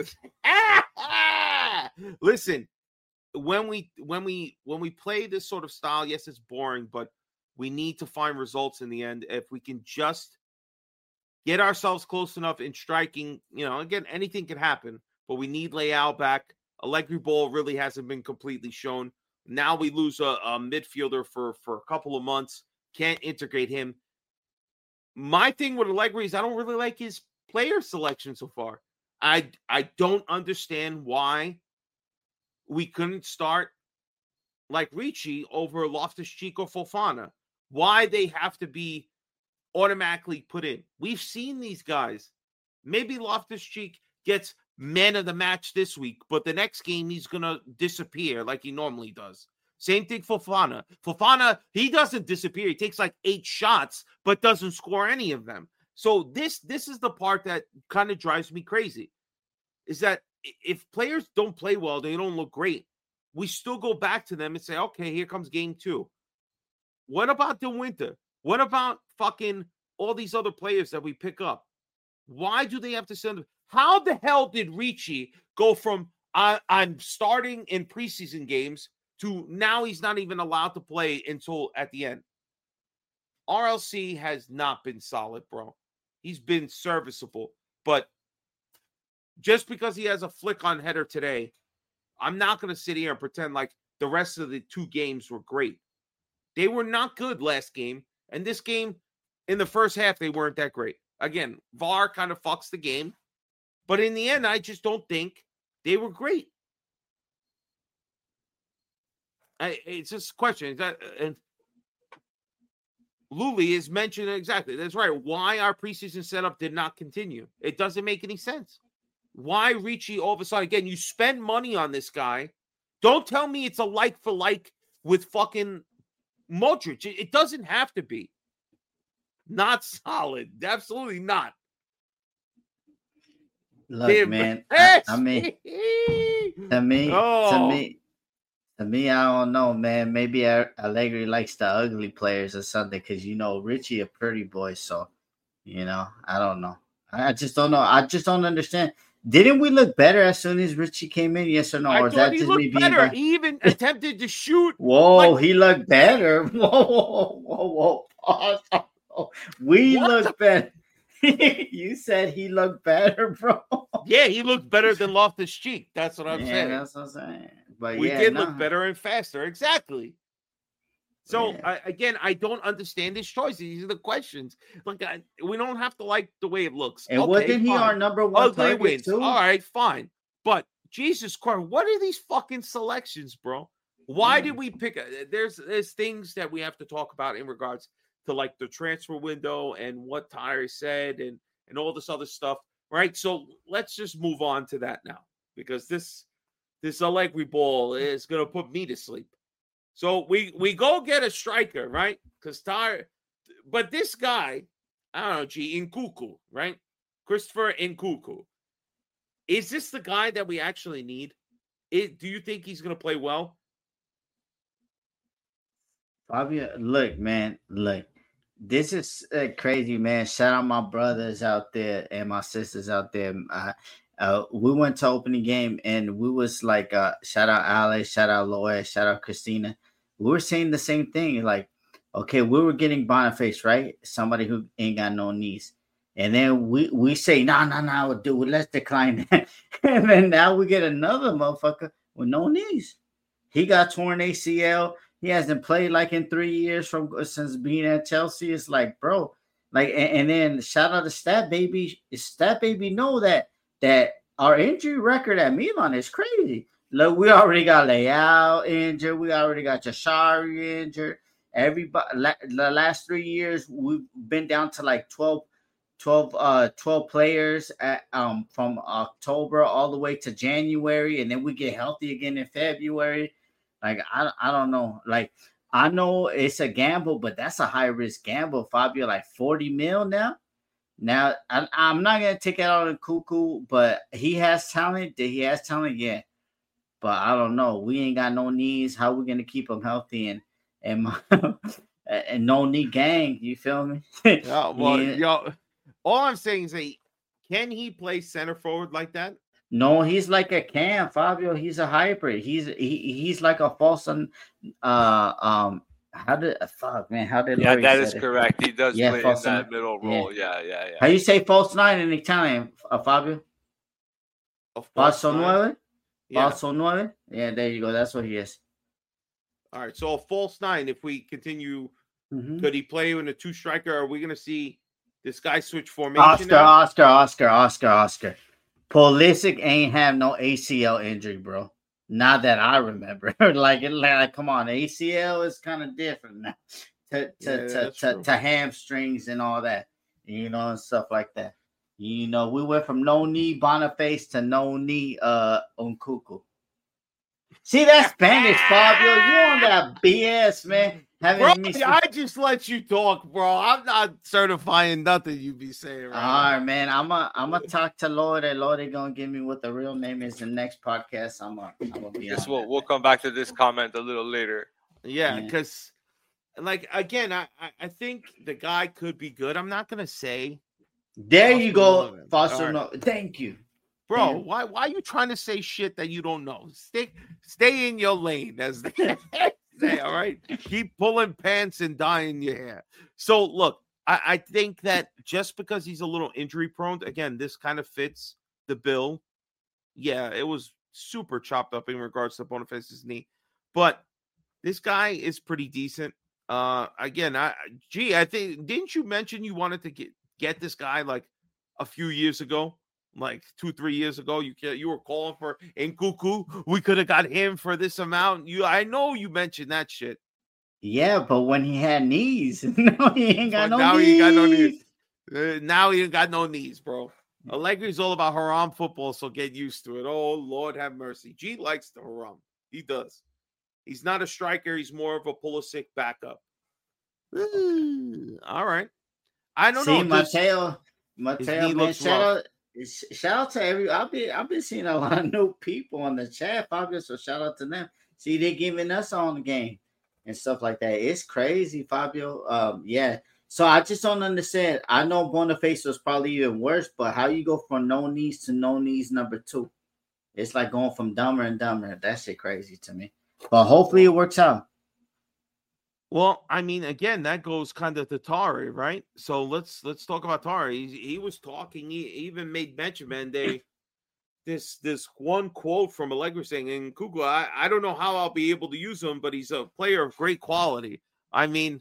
Listen, when we when we when we play this sort of style, yes, it's boring, but we need to find results in the end. If we can just get ourselves close enough in striking, you know, again, anything can happen, but we need Leao back. Allegri Ball really hasn't been completely shown. Now we lose a, a midfielder for, for a couple of months. Can't integrate him. My thing with Allegri is I don't really like his player selection so far. I, I don't understand why we couldn't start like Ricci over Loftus-Cheek or Fofana. Why they have to be automatically put in. We've seen these guys. Maybe Loftus-Cheek gets man of the match this week, but the next game he's going to disappear like he normally does. Same thing for Fofana. Fofana, he doesn't disappear. He takes like eight shots, but doesn't score any of them. So this, this is the part that kind of drives me crazy, is that if players don't play well, they don't look great, we still go back to them and say, okay, here comes game two. What about De Winter? What about fucking all these other players that we pick up? Why do they have to send them? How the hell did Ricci go from I, I'm starting in preseason games to now he's not even allowed to play until at the end? R L C has not been solid, bro. He's been serviceable. But just because he has a flick on header today, I'm not going to sit here and pretend like the rest of the two games were great. They were not good last game. And this game, in the first half, they weren't that great. Again, V A R kind of fucks the game. But in the end, I just don't think they were great. I, it's just a question. That, and Luli is mentioned exactly. That's right. Why our preseason setup did not continue. It doesn't make any sense. Why Ricci all of a sudden? Again, you spend money on this guy. Don't tell me it's a like for like with fucking Modric. It, it doesn't have to be. Not solid. Absolutely not. Look, Damn. man. I, I mean, to me, oh. to me, to me, I don't know, man. Maybe Allegri likes the ugly players or something, because you know Ricci a pretty boy, so you know I don't know. I just don't know. I just don't understand. Didn't we look better as soon as Ricci came in? Yes or no? I or is thought that he just looked me better. being He even attempted to shoot. Whoa, like... he looked better. Whoa, whoa, whoa, whoa. whoa. We what look the... better. You said he looked better, bro. Yeah, he looked better than Loftus-Cheek. That's what I'm yeah, saying. That's what I'm saying. But we yeah, did nah. look better and faster. Exactly. So, yeah. I, again, I don't understand his choices. These are the questions. Look, I, we don't have to like the way it looks. And okay, wasn't he fine. our number one Ugly target wins. too? All right, fine. But, Jesus Christ, what are these fucking selections, bro? Why yeah. did we pick? A, there's, there's things that we have to talk about in regards to, like, the transfer window and what Tyre said and, and all this other stuff, right? So, let's just move on to that now, because this, this Allegri Ball is going to put me to sleep. So we, we go get a striker, right? Because Tyre, but this guy, I don't know, G, Nkunku, right? Christopher Nkunku. Is this the guy that we actually need? It, do you think he's going to play well? Fabio, look, man, look. This is uh, crazy, man. Shout out my brothers out there and my sisters out there. Uh, uh, we went to opening game and we was like, uh, shout out Alex, shout out Lois, shout out Christina. We were saying the same thing. Like, okay, we were getting Boniface, right? Somebody who ain't got no knees. And then we, we say, no, no, no, dude, let's decline that. And then now we get another motherfucker with no knees. He got torn A C L. He hasn't played like in three years from since being at Chelsea. It's like, bro, like, and, and then shout out to Stat Baby. Stat Baby know that that our injury record at Milan is crazy. Look, we already got Leao injured. We already got Jashari injured. Everybody, la, the last three years, we've been down to like twelve, twelve, uh, twelve players at, um, from October all the way to January, and then we get healthy again in February. Like, I, I don't know. Like, I know it's a gamble, but that's a high risk gamble. Fabio, like forty mil now. Now, I, I'm not gonna take it out on Cuckoo, but he has talent. He has talent, yeah. But I don't know. We ain't got no knees. How we gonna keep him healthy and and and no knee gang? You feel me? Yeah, well, Yeah. yo, all I'm saying is, that can he play center forward like that? No, he's like a Cam Fabio. He's a hybrid. He's he, he's like a false. Uh, um, how did fuck man? How did Yeah, Larry that said is it? correct. He does Yeah, play in false that nine. middle role. Yeah, yeah, yeah. How you say false nine in Italian, uh, Fabio? A false Falso nine? nueve. Yeah. Falso nueve. Yeah, there you go. That's what he is. All right. So a false nine. If we continue, Mhm. could he play in a two striker? Are we going to see this guy switch formation? Oscar, now? Oscar, Oscar, Oscar, Oscar. Pulisic ain't have no A C L injury, bro. Not that I remember. like, it, like, come on, A C L is kind of different now. To to Yeah, to, that's to, true. to hamstrings and all that, you know, and stuff like that. You know, we went from no knee Boniface to no knee uh Nkunku. See that Spanish, Fabio? You on that B S, man? Having Bro, me I just let you talk, bro. I'm not certifying nothing you be saying right All now. right, man. I'm a I'm gonna talk to Lord, and Lord is gonna give me what the real name is. The next podcast, I'm gonna I'm gonna be Yes, on. we'll that, we'll man. come back to this comment a little later. Yeah, Yeah. because, like, again, I, I I think the guy could be good. I'm not going to say, There Foster you go, Norman. Foster. All No, thank you. bro, Yeah. why why are you trying to say shit that you don't know? Stay stay in your lane, as they say, all right? Keep pulling pants and dyeing your hair. So, look, I, I think that just because he's a little injury prone, again, this kind of fits the bill. Yeah, it was super chopped up in regards to Boniface's knee, but this guy is pretty decent. Uh, again, I gee, I think didn't you mention you wanted to get get this guy like a few years ago, like two three years ago? You ca- you were calling for Nkunku. We could have got him for this amount. You, I know you mentioned that shit. Yeah, but when he had knees, no, he ain't got But no now knees. he got no knees. Uh, now he ain't got no knees, bro. Allegri's all about haram football, so get used to it. Oh, Lord have mercy. G likes the haram. He does. He's not a striker. He's more of a Pulisic backup. Ooh, all right. I don't See, know. Does- Mateo, His Mateo, knee man, looks shout rough. out, sh- shout out to every. I've been, I've been seeing a lot of new people on the chat, Fabio. So shout out to them. See, they giving us on the game and stuff like that. It's crazy, Fabio. Um, yeah. So I just don't understand. I know Boniface was probably even worse, but how you go from no knees to no knees number two? It's like going from dumber and dumber. That shit crazy to me. But hopefully it works out. Well, I mean, again, that goes kind of to Tari, right? So let's let's talk about Tari. He, he was talking. He even made mention, man. They this this one quote from Allegri saying, "In Nkunku, I I don't know how I'll be able to use him, but he's a player of great quality." I mean,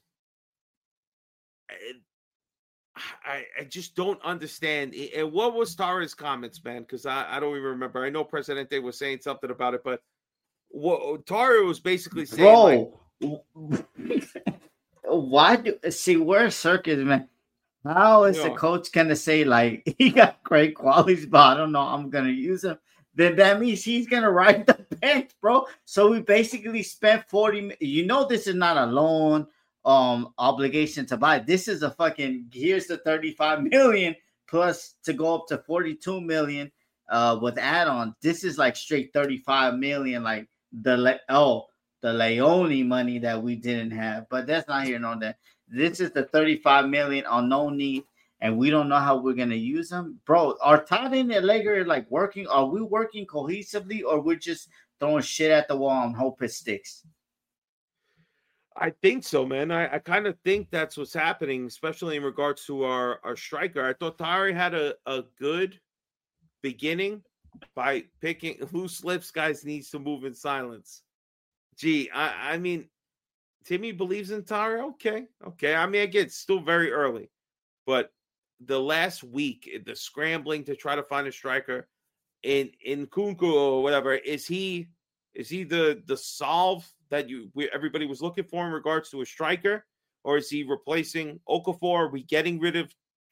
I I just don't understand. And what was Tari's comments, man? Because I I don't even remember. I know Presidente was saying something about it, but what Tari was basically saying, like, Bro, why do see we're circus, man? How is the Yeah. coach gonna say like he got great qualities, but I don't know I'm gonna use him? Then that means he's gonna ride the bench, bro. So we basically spent forty. mi- You know, this is not a loan um obligation to buy. This is a fucking here's the thirty-five million plus to go up to forty-two million uh with add-on. This is like straight thirty-five million, like the le- oh the Leone money that we didn't have, but that's not here nor there. This is the thirty-five million on no need, and we don't know how we're gonna use them, bro. Are Todd and Allegri like working? Are we working cohesively, or we're just throwing shit at the wall and hope it sticks? I think so, man. I, I kind of think that's what's happening, especially in regards to our, our striker. I thought Tari had a, a good beginning by picking who slips, guys, needs to move in silence. Gee, I, I mean, Timmy believes in Tari. Okay. Okay. I mean, again, it's still very early, but the last week, the scrambling to try to find a striker in, in Nkunku or whatever, is he is he the the solve that you we, everybody was looking for in regards to a striker, or is he replacing Okafor? Are we getting rid of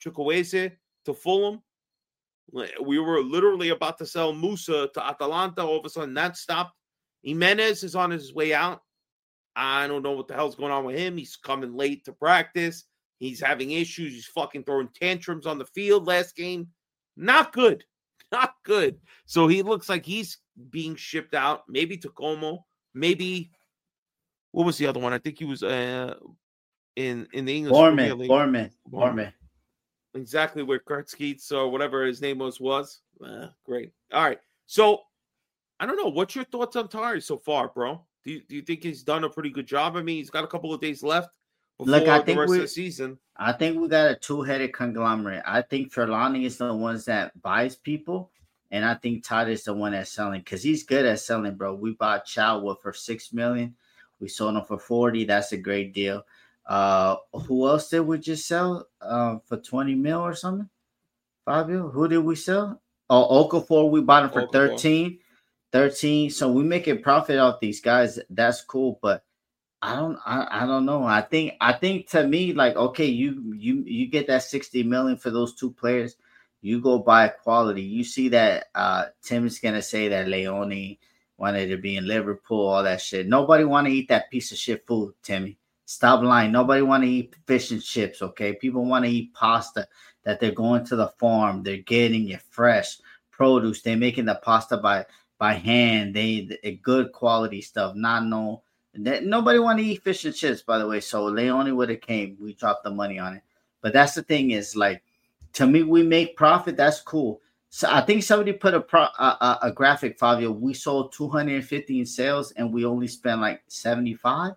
Chukwueze to Fulham. We were literally about to sell Musa to Atalanta. All of a sudden, that stopped. Jimenez is on his way out. I don't know what the hell's going on with him. He's coming late to practice. He's having issues. He's fucking throwing tantrums on the field last game. Not good. Not good. So he looks like he's being shipped out. Maybe to Como. Maybe, what was the other one? I think he was uh, in, in the English Premier League. Bournemouth. Bournemouth. Exactly where Kurt Skeets or whatever his name was was. Uh, great. All right. So, I don't know. What's your thoughts on Tari so far, bro? Do you, do you think he's done a pretty good job? I mean, he's got a couple of days left before Look, I the think rest we, of the season. I think we got a two-headed conglomerate. I think Ferlani is the ones that buys people, and I think Todd is the one that's selling because he's good at selling, bro. We bought Chow for six million dollars. We sold him for forty. That's a great deal. Uh, who else did we just sell uh, for twenty mil or something? Fabio, who did we sell? Oh, Okafor, we bought him for Okafor. thirteen. thirteen. So we making profit off these guys. That's cool, but I don't I, I don't know. I think I think to me, like, okay, you you you get that sixty million for those two players, you go buy quality. You see that uh Tim's gonna say that Leone wanted to be in Liverpool, all that shit. Nobody want to eat that piece of shit food, Timmy. Stop lying. Nobody want to eat fish and chips, okay? People want to eat pasta that they're going to the farm. They're getting it fresh produce. They're making the pasta by by hand. They, they good quality stuff. Not no that nobody want to eat fish and chips, by the way. So Leone would have came. We dropped the money on it. But that's the thing is, like, to me, we make profit. That's cool. So I think somebody put a pro, a, a graphic, Fabio. We sold two hundred fifty in sales and we only spent like seventy-five.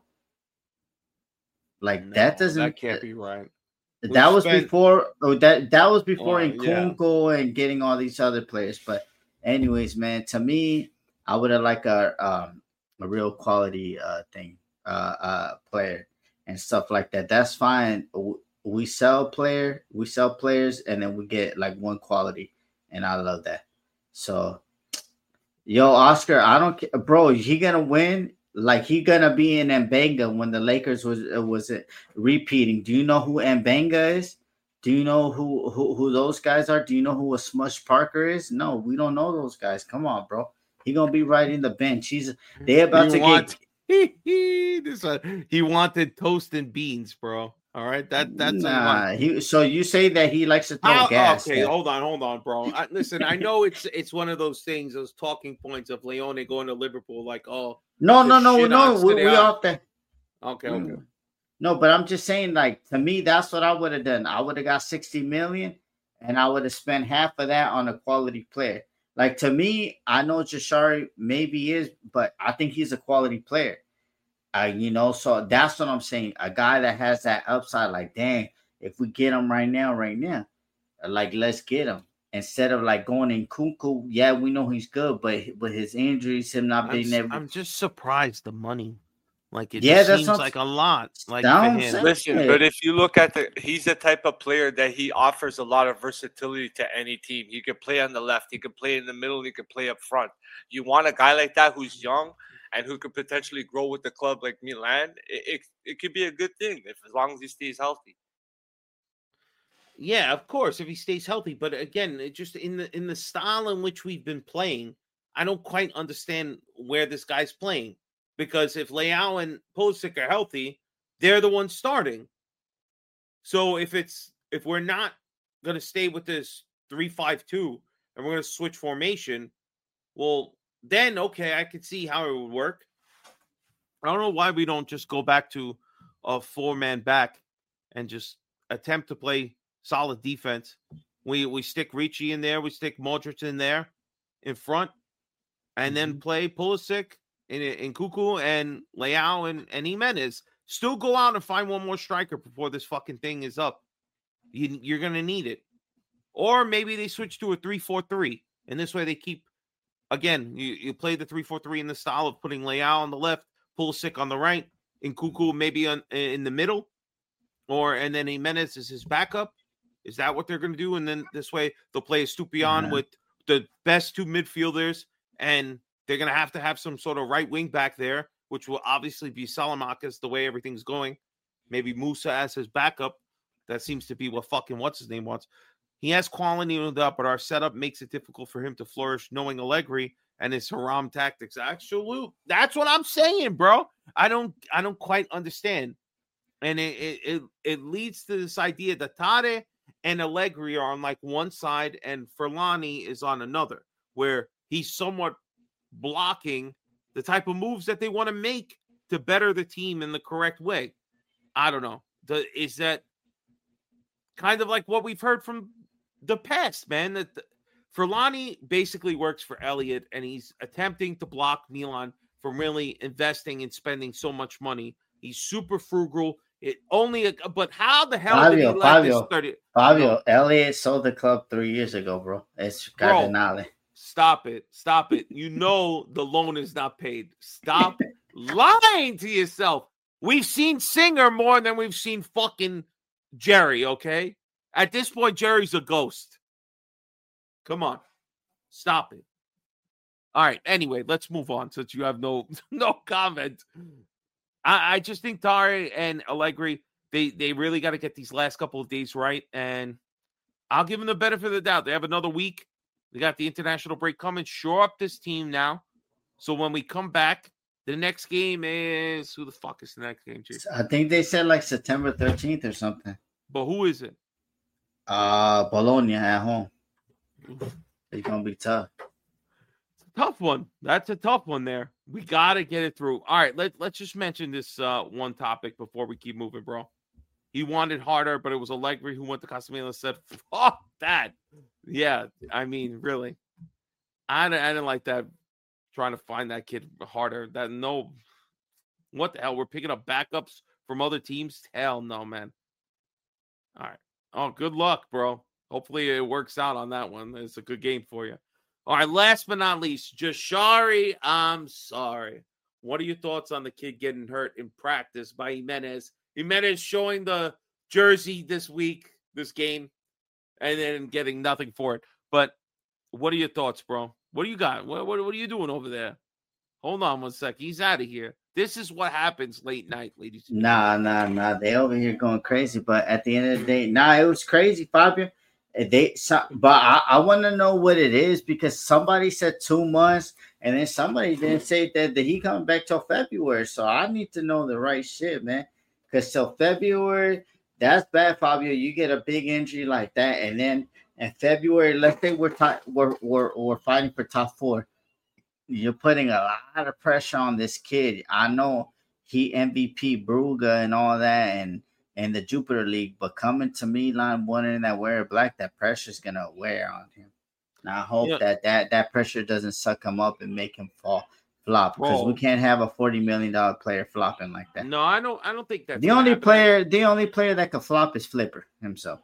Like No, that doesn't. That can't be right. That We was spent- before. Oh, that that was before Oh, Nkunku and getting all these other players. But anyways, man, to me, I would have liked a um a real quality uh thing, uh uh player and stuff like that. That's fine. We sell player, we sell players, and then we get like one quality, and I love that. So, yo, Oscar, I don't care, bro. He gonna win. Like he gonna be in Mbanga when the Lakers was was repeating. Do you know who Mbanga is? Do you know who, who who those guys are? Do you know who a Smush Parker is? No, we don't know those guys. Come on, bro. He gonna be riding the bench. He's they about He to want- get. this, uh, he wanted toast and beans, bro. All right, that that's what he Nah, wanted. he. So you say that he likes to throw How- gas? okay, then. hold on, hold on, bro. I, listen, I know it's it's one of those things, those talking points of Leone going to Liverpool, like, oh, No, to no, no, shit no. on We, City we out. off that. okay, okay. No, but I'm just saying, like, to me, that's what I would have done. I would have got sixty million and I would have spent half of that on a quality player. Like, to me, I know Jashari maybe is, but I think he's a quality player. Uh, you know, so that's what I'm saying. A guy that has that upside, like, dang, if we get him right now, right now, like, let's get him. Instead of like going in Nkunku, yeah, we know he's good, but with his injuries, him not I'm, being s- able. I'm just surprised the money. Like it Yeah, just that's seems what- like a lot. Like That's for what I'm him. saying. Listen, Yeah. but if you look at the, he's the type of player that he offers a lot of versatility to any team. He could play on the left, he could play in the middle, he could play up front. You want a guy like that who's young and who could potentially grow with the club like Milan. It it, it could be a good thing if as long as he stays healthy. Yeah, of course, if he stays healthy. But again, it just in the in the style in which we've been playing, I don't quite understand where this guy's playing. Because if Leao and Pulisic are healthy, they're the ones starting. So if it's if we're not gonna stay with this three five two and we're gonna switch formation, well, then okay, I could see how it would work. I don't know why we don't just go back to a four-man back and just attempt to play solid defense. We we stick Ricci in there, we stick Modric in there in front, and then play Pulisic in in Nkunku and Leao and, and Jimenez. Still go out and find one more striker before this fucking thing is up. You, you're gonna need it. Or maybe they switch to a three four three, and this way they keep again, you, you play the three four three in the style of putting Leao on the left, Pulisic on the right, and Nkunku maybe on, in the middle, or and then Jimenez is his backup. Is that what they're going to do? And then this way they'll play Stupion Yeah. with the best two midfielders, and they're going to have to have some sort of right wing back there, which will obviously be Salamakis the way everything's going. Maybe Musa as his backup. That seems to be what fucking what's his name wants. He has quality in up, but our setup makes it difficult for him to flourish, knowing Allegri and his haram tactics. Absolute. That's what I'm saying, bro. I don't I don't quite understand. And it it it, it leads to this idea that Tade and Allegri are on like one side and Furlani is on another, where he's somewhat blocking the type of moves that they want to make to better the team in the correct way. I don't know. The, is that kind of like what we've heard from the past, man? That the, Furlani basically works for Elliott, and he's attempting to block Milan from really investing and spending so much money. He's super frugal. It only, but how the hell Fabio, did he let Fabio, this thirty? Fabio, No. Elliott sold the club three years ago, bro. It's Cardinale. Stop it. Stop it. You know the loan is not paid. Stop lying to yourself. We've seen Singer more than we've seen fucking Jerry, okay? At this point, Jerry's a ghost. Come on. Stop it. All right. Anyway, let's move on since you have no no comment. I, I just think Tare and Allegri, they, they really got to get these last couple of days right. And I'll give them the benefit of the doubt. They have another week. They got the international break coming. Shore up this team now. So when we come back, the next game is... Who the fuck is the next game, Chief? I think they said like September thirteenth or something. But who is it? Uh, Bologna at home. It's going to be tough. It's a tough one. That's a tough one there. We got to get it through. All right, let, let's just mention this uh, one topic before we keep moving, bro. He wanted harder, but it was Allegri who went to Casemiro and said, fuck that. Yeah, I mean, really. I didn't, I didn't like that, trying to find that kid harder. That no, what the hell? We're picking up backups from other teams? Hell no, man. All right. Oh, good luck, bro. Hopefully it works out on that one. It's a good game for you. All right, last but not least, Jashari, I'm sorry. What are your thoughts on the kid getting hurt in practice by Jimenez? Jimenez showing the jersey this week, this game, and then getting nothing for it. But what are your thoughts, bro? What do you got? What, what, what are you doing over there? Hold on one sec. He's out of here. This is what happens late night, ladies. Nah, nah, nah. They over here going crazy. But at the end of the day, nah, it was crazy, Fabio. They, but I, I want to know what it is because somebody said two months, and then somebody didn't say that, that he coming back till February. So I need to know the right shit, man. Because till February, that's bad, Fabio. You get a big injury like that, and then in February, let's say we're t- we're, we're we're fighting for top four. You're putting a lot of pressure on this kid. I know he M V P Brugge and all that, and and the Jupiter League, but coming to Milan, wearing that wear black, that pressure is gonna wear on him. And I hope yeah. that, that that pressure doesn't suck him up and make him fall flop because we can't have a forty million dollar player flopping like that. No, I don't. I don't think that's the only happen. player. The only player that can flop is Flipper himself.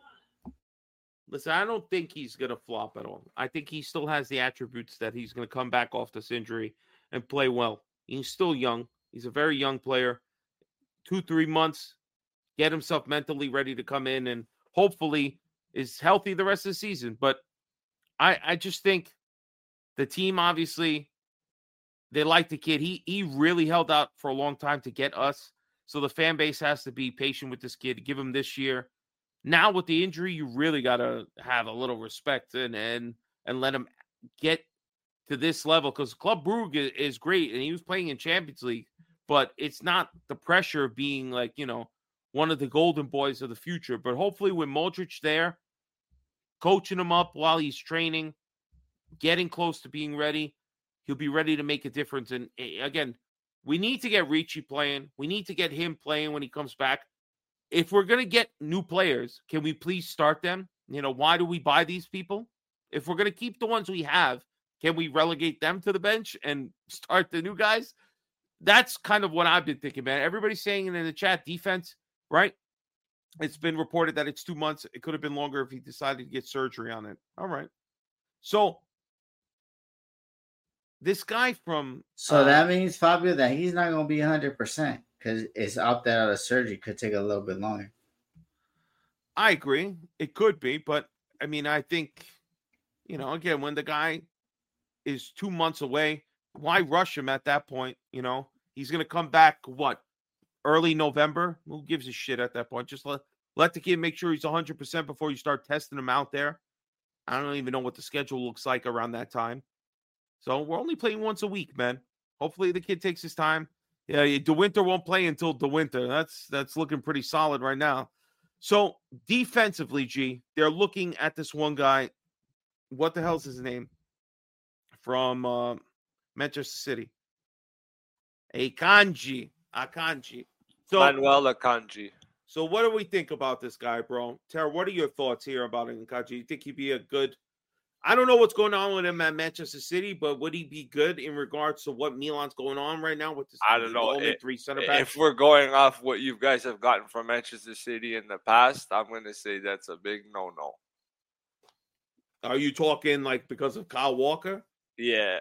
Listen, I don't think he's gonna flop at all. I think he still has the attributes that he's gonna come back off this injury and play well. He's still young. He's a very young player. Two, three months. Get himself mentally ready to come in and hopefully is healthy the rest of the season. But I, I just think the team, obviously, they like the kid. He he really held out for a long time to get us. So the fan base has to be patient with this kid, give him this year. Now with the injury, you really got to have a little respect and, and, and let him get to this level because Club Brugge is great and he was playing in Champions League, but it's not the pressure of being like, you know, one of the golden boys of the future. But hopefully with Modric there, coaching him up while he's training, getting close to being ready, he'll be ready to make a difference. And again, we need to get Ricci playing. We need to get him playing when he comes back. If we're going to get new players, can we please start them? You know, why do we buy these people? If we're going to keep the ones we have, can we relegate them to the bench and start the new guys? That's kind of what I've been thinking, man. Everybody's saying in the chat, defense, right? It's been reported that it's two months. It could have been longer if he decided to get surgery on it. All right. So this guy from... So uh, that means, Fabio, that he's not going to be one hundred percent because it's out there out of surgery. Could take a little bit longer. I agree. It could be. But, I mean, I think, you know, again, when the guy is two months away, why rush him at that point? You know, he's going to come back, what, early November? Who gives a shit at that point? Just let, Let the kid make sure he's one hundred percent before you start testing him out there. I don't even know what the schedule looks like around that time. So we're only playing once a week, man. Hopefully the kid takes his time. Yeah, DeWinter won't play until DeWinter. That's that's looking pretty solid right now. So defensively, G, they're looking at this one guy. What the hell's his name? From uh, Manchester City. Akanji. Akanji. So, Manuel Akanji. So what do we think about this guy, bro? Tara, what are your thoughts here about Akanji? You think he'd be a good... I don't know what's going on with him at Manchester City, but would he be good in regards to what Milan's going on right now with this? I don't know. Only it, three center backs? If we're going off what you guys have gotten from Manchester City in the past, I'm going to say that's a big no-no. Are you talking like because of Kyle Walker? Yeah.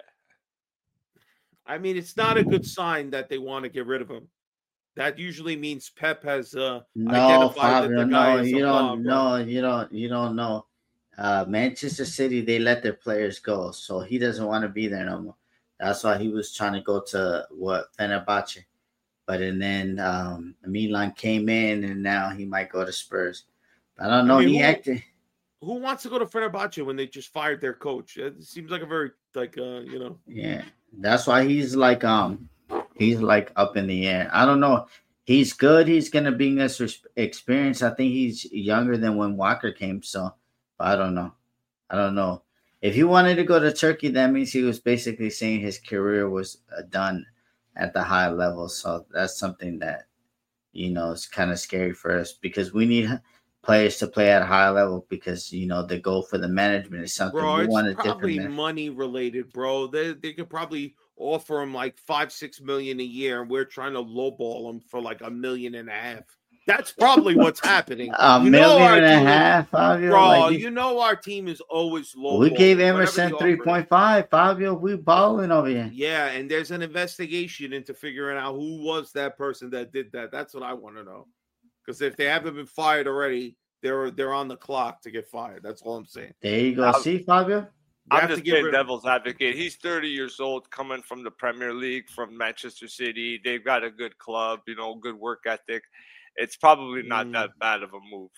I mean, it's not a good sign that they want to get rid of him. That usually means Pep has uh, no, identified Fabio, that the guy no, is you a don't, bomb, no, you don't, you don't know. Uh, Manchester City, they let their players go, so he doesn't want to be there no more. That's why he was trying to go to what Fenerbahce, but and then um, Milan came in, and now he might go to Spurs. I don't know. I mean, he who, acted. Who wants to go to Fenerbahce when they just fired their coach? It seems like a very like uh, you know. Yeah, that's why he's like um, he's like up in the air. I don't know. He's good. He's gonna bring us experience. I think he's younger than when Walker came, so. I don't know. I don't know. If he wanted to go to Turkey, that means he was basically saying his career was uh, done at the high level. So that's something that, you know, is kind of scary for us because we need players to play at a high level because, you know, the goal for the management is something bro, we it's want a probably different money related, bro. They they could probably offer him like five, six million a year, and we're trying to lowball him for like a million and a half. That's probably what's happening. A you million and a team, half, Fabio. Bro, like you know our team is always low. We gave Emerson three point five, Fabio. We balling over here. Yeah, and there's an investigation into figuring out who was that person that did that. That's what I want to know. Because if they haven't been fired already, they're they're on the clock to get fired. That's all I'm saying. There you go. I'll, See, Fabio? I'm just playing devil's advocate. He's thirty years old, coming from the Premier League, from Manchester City. They've got a good club, you know, good work ethic. It's probably not mm. that bad of a move.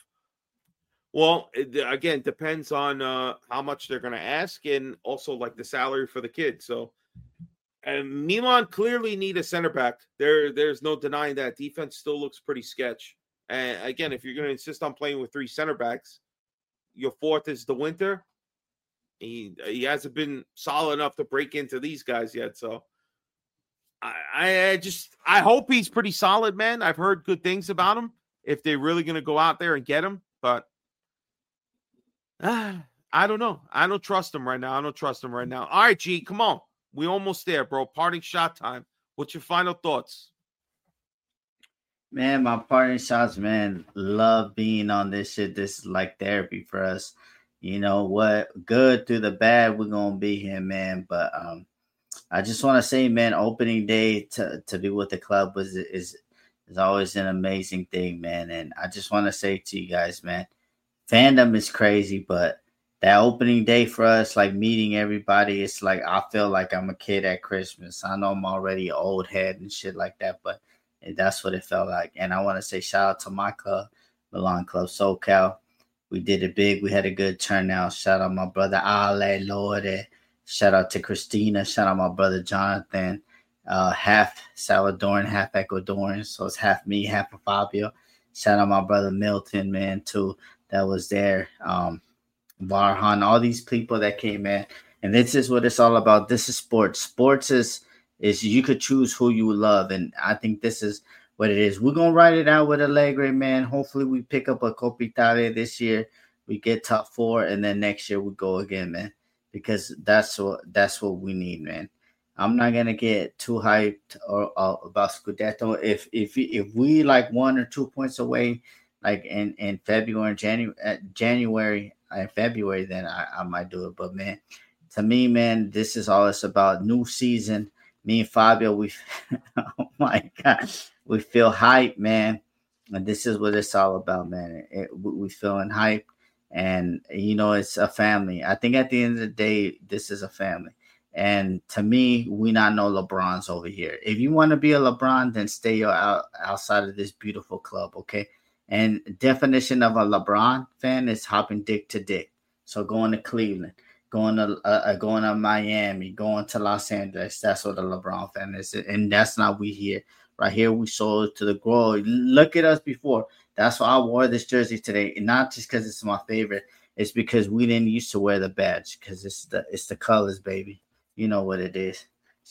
Well, it, again, depends on uh, how much they're going to ask and also like the salary for the kid. So, and Milan clearly need a center back. There, there's no denying that. Defense still looks pretty sketch. And again, if you're going to insist on playing with three center backs, your fourth is DeWinter. He he hasn't been solid enough to break into these guys yet. So. I, I just I hope he's pretty solid, man. I've heard good things about him. If they're really going to go out there and get him, but uh, I don't know. I don't trust him right now. I don't trust him right now. All right, G, come on. We almost there, bro. Parting shot time. What's your final thoughts? Man, my parting shots, man. Love being on this shit. This is like therapy for us. You know what? Good through the bad, we're gonna be here, man. But um. I just want to say, man, opening day to, to be with the club was is is always an amazing thing, man. And I just want to say to you guys, man, fandom is crazy, but that opening day for us, like meeting everybody, it's like I feel like I'm a kid at Christmas. I know I'm already an old head and shit like that, but that's what it felt like. And I want to say shout out to my club, Milan Club SoCal. We did it big. We had a good turnout. Shout out my brother Ale Lorde. Shout out to Christina. Shout out my brother Jonathan. Uh, half Salvadoran, half Ecuadorian. So it's half me, half of Fabio. Shout out my brother Milton, man, too. That was there. Um, Varhan, all these people that came in. And this is what it's all about. This is sports. Sports is, is you could choose who you love. And I think this is what it is. We're going to write it out with Alegre, man. Hopefully we pick up a Coppa Italia this year. We get top four. And then next year we go again, man. Because that's what that's what we need, man. I'm not gonna get too hyped or, or about Scudetto. If if if we like one or two points away, like in, in February and January, January and February, then I, I might do it. But man, to me, man, this is all it's about. New season. Me and Fabio, we oh my god, we feel hype, man. And this is what it's all about, man. It, we feeling hype. And, you know, it's a family. I think at the end of the day, this is a family. And to me, we not know LeBron's over here. If you want to be a LeBron, then stay out outside of this beautiful club, okay? And definition of a LeBron fan is hopping dick to dick. So going to Cleveland, going to uh, going to Miami, going to Los Angeles. That's what a LeBron fan is, and that's not we here. Right here, we sold to the glory. Look at us before. That's why I wore this jersey today, and not just because it's my favorite. It's because we didn't used to wear the badge because it's the it's the colors, baby. You know what it is.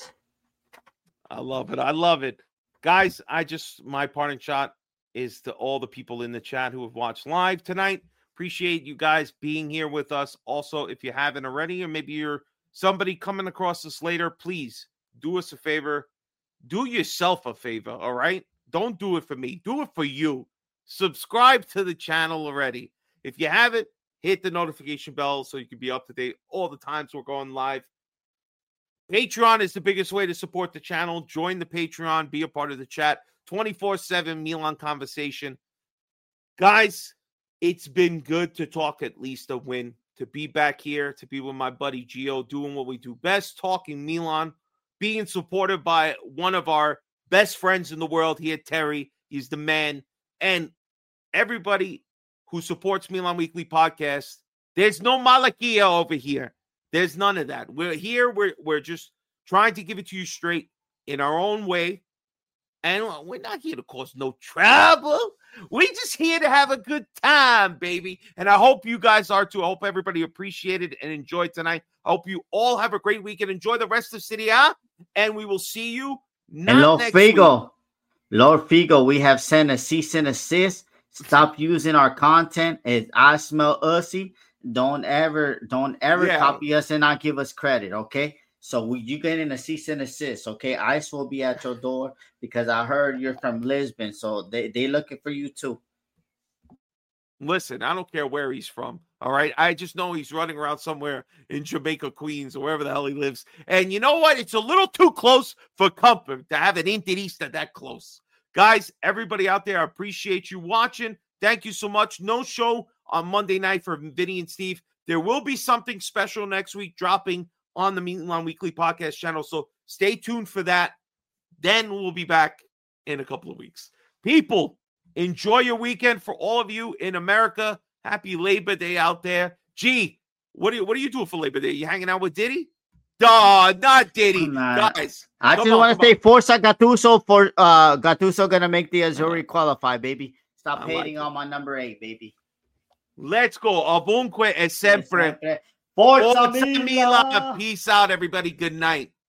I love it. I love it. Guys, I just, my parting shot is to all the people in the chat who have watched live tonight. Appreciate you guys being here with us. Also, if you haven't already, or maybe you're somebody coming across this later, please do us a favor. Do yourself a favor, all right? Don't do it for me. Do it for you. Subscribe to the channel already. If you haven't, hit the notification bell so you can be up to date all the times we're going live. Patreon is the biggest way to support the channel. Join the Patreon. Be a part of the chat. twenty-four seven Milan Conversation. Guys, it's been good to talk at least a win. To be back here, to be with my buddy Gio, doing what we do best, talking Milan, being supported by one of our best friends in the world here, Terry. He's the man. And everybody who supports Milan Weekly Podcast, there's no Malakia over here. There's none of that. We're here. We're, we're just trying to give it to you straight in our own way. And we're not here to cause no trouble. We're just here to have a good time, baby. And I hope you guys are too. I hope everybody appreciated and enjoyed tonight. I hope you all have a great weekend. Enjoy the rest of City A. And we will see you not and Lord next Figo, week. Lord Figo, we have sent a cease and assist. Stop using our content. As I smell ussy. Don't ever, don't ever Yeah. copy us and not give us credit, okay? So we, you getting a cease and assist, okay? ICE will be at your door because I heard you're from Lisbon, so they they looking for you too. Listen, I don't care where he's from, all right? I just know he's running around somewhere in Jamaica, Queens, or wherever the hell he lives. And you know what? It's a little too close for comfort to have an Interista that close. Guys, everybody out there, I appreciate you watching. Thank you so much. No show on Monday night for Vinny and Steve. There will be something special next week dropping on the Milan Weekly Podcast channel, so stay tuned for that. Then we'll be back in a couple of weeks. People, enjoy your weekend. For all of you in America, happy Labor Day out there. Gee, what are you, what are you doing for Labor Day? You hanging out with Diddy? Duh, not Diddy. Nah. Guys, I come just on, want come to say on. Forza Gattuso for uh Gattuso gonna make the Azzurri qualify, baby. Stop I like hating it. on my number eight, baby. Let's go. Ovunque e sempre. Forza Forza Milan. Milan. Peace out, everybody. Good night.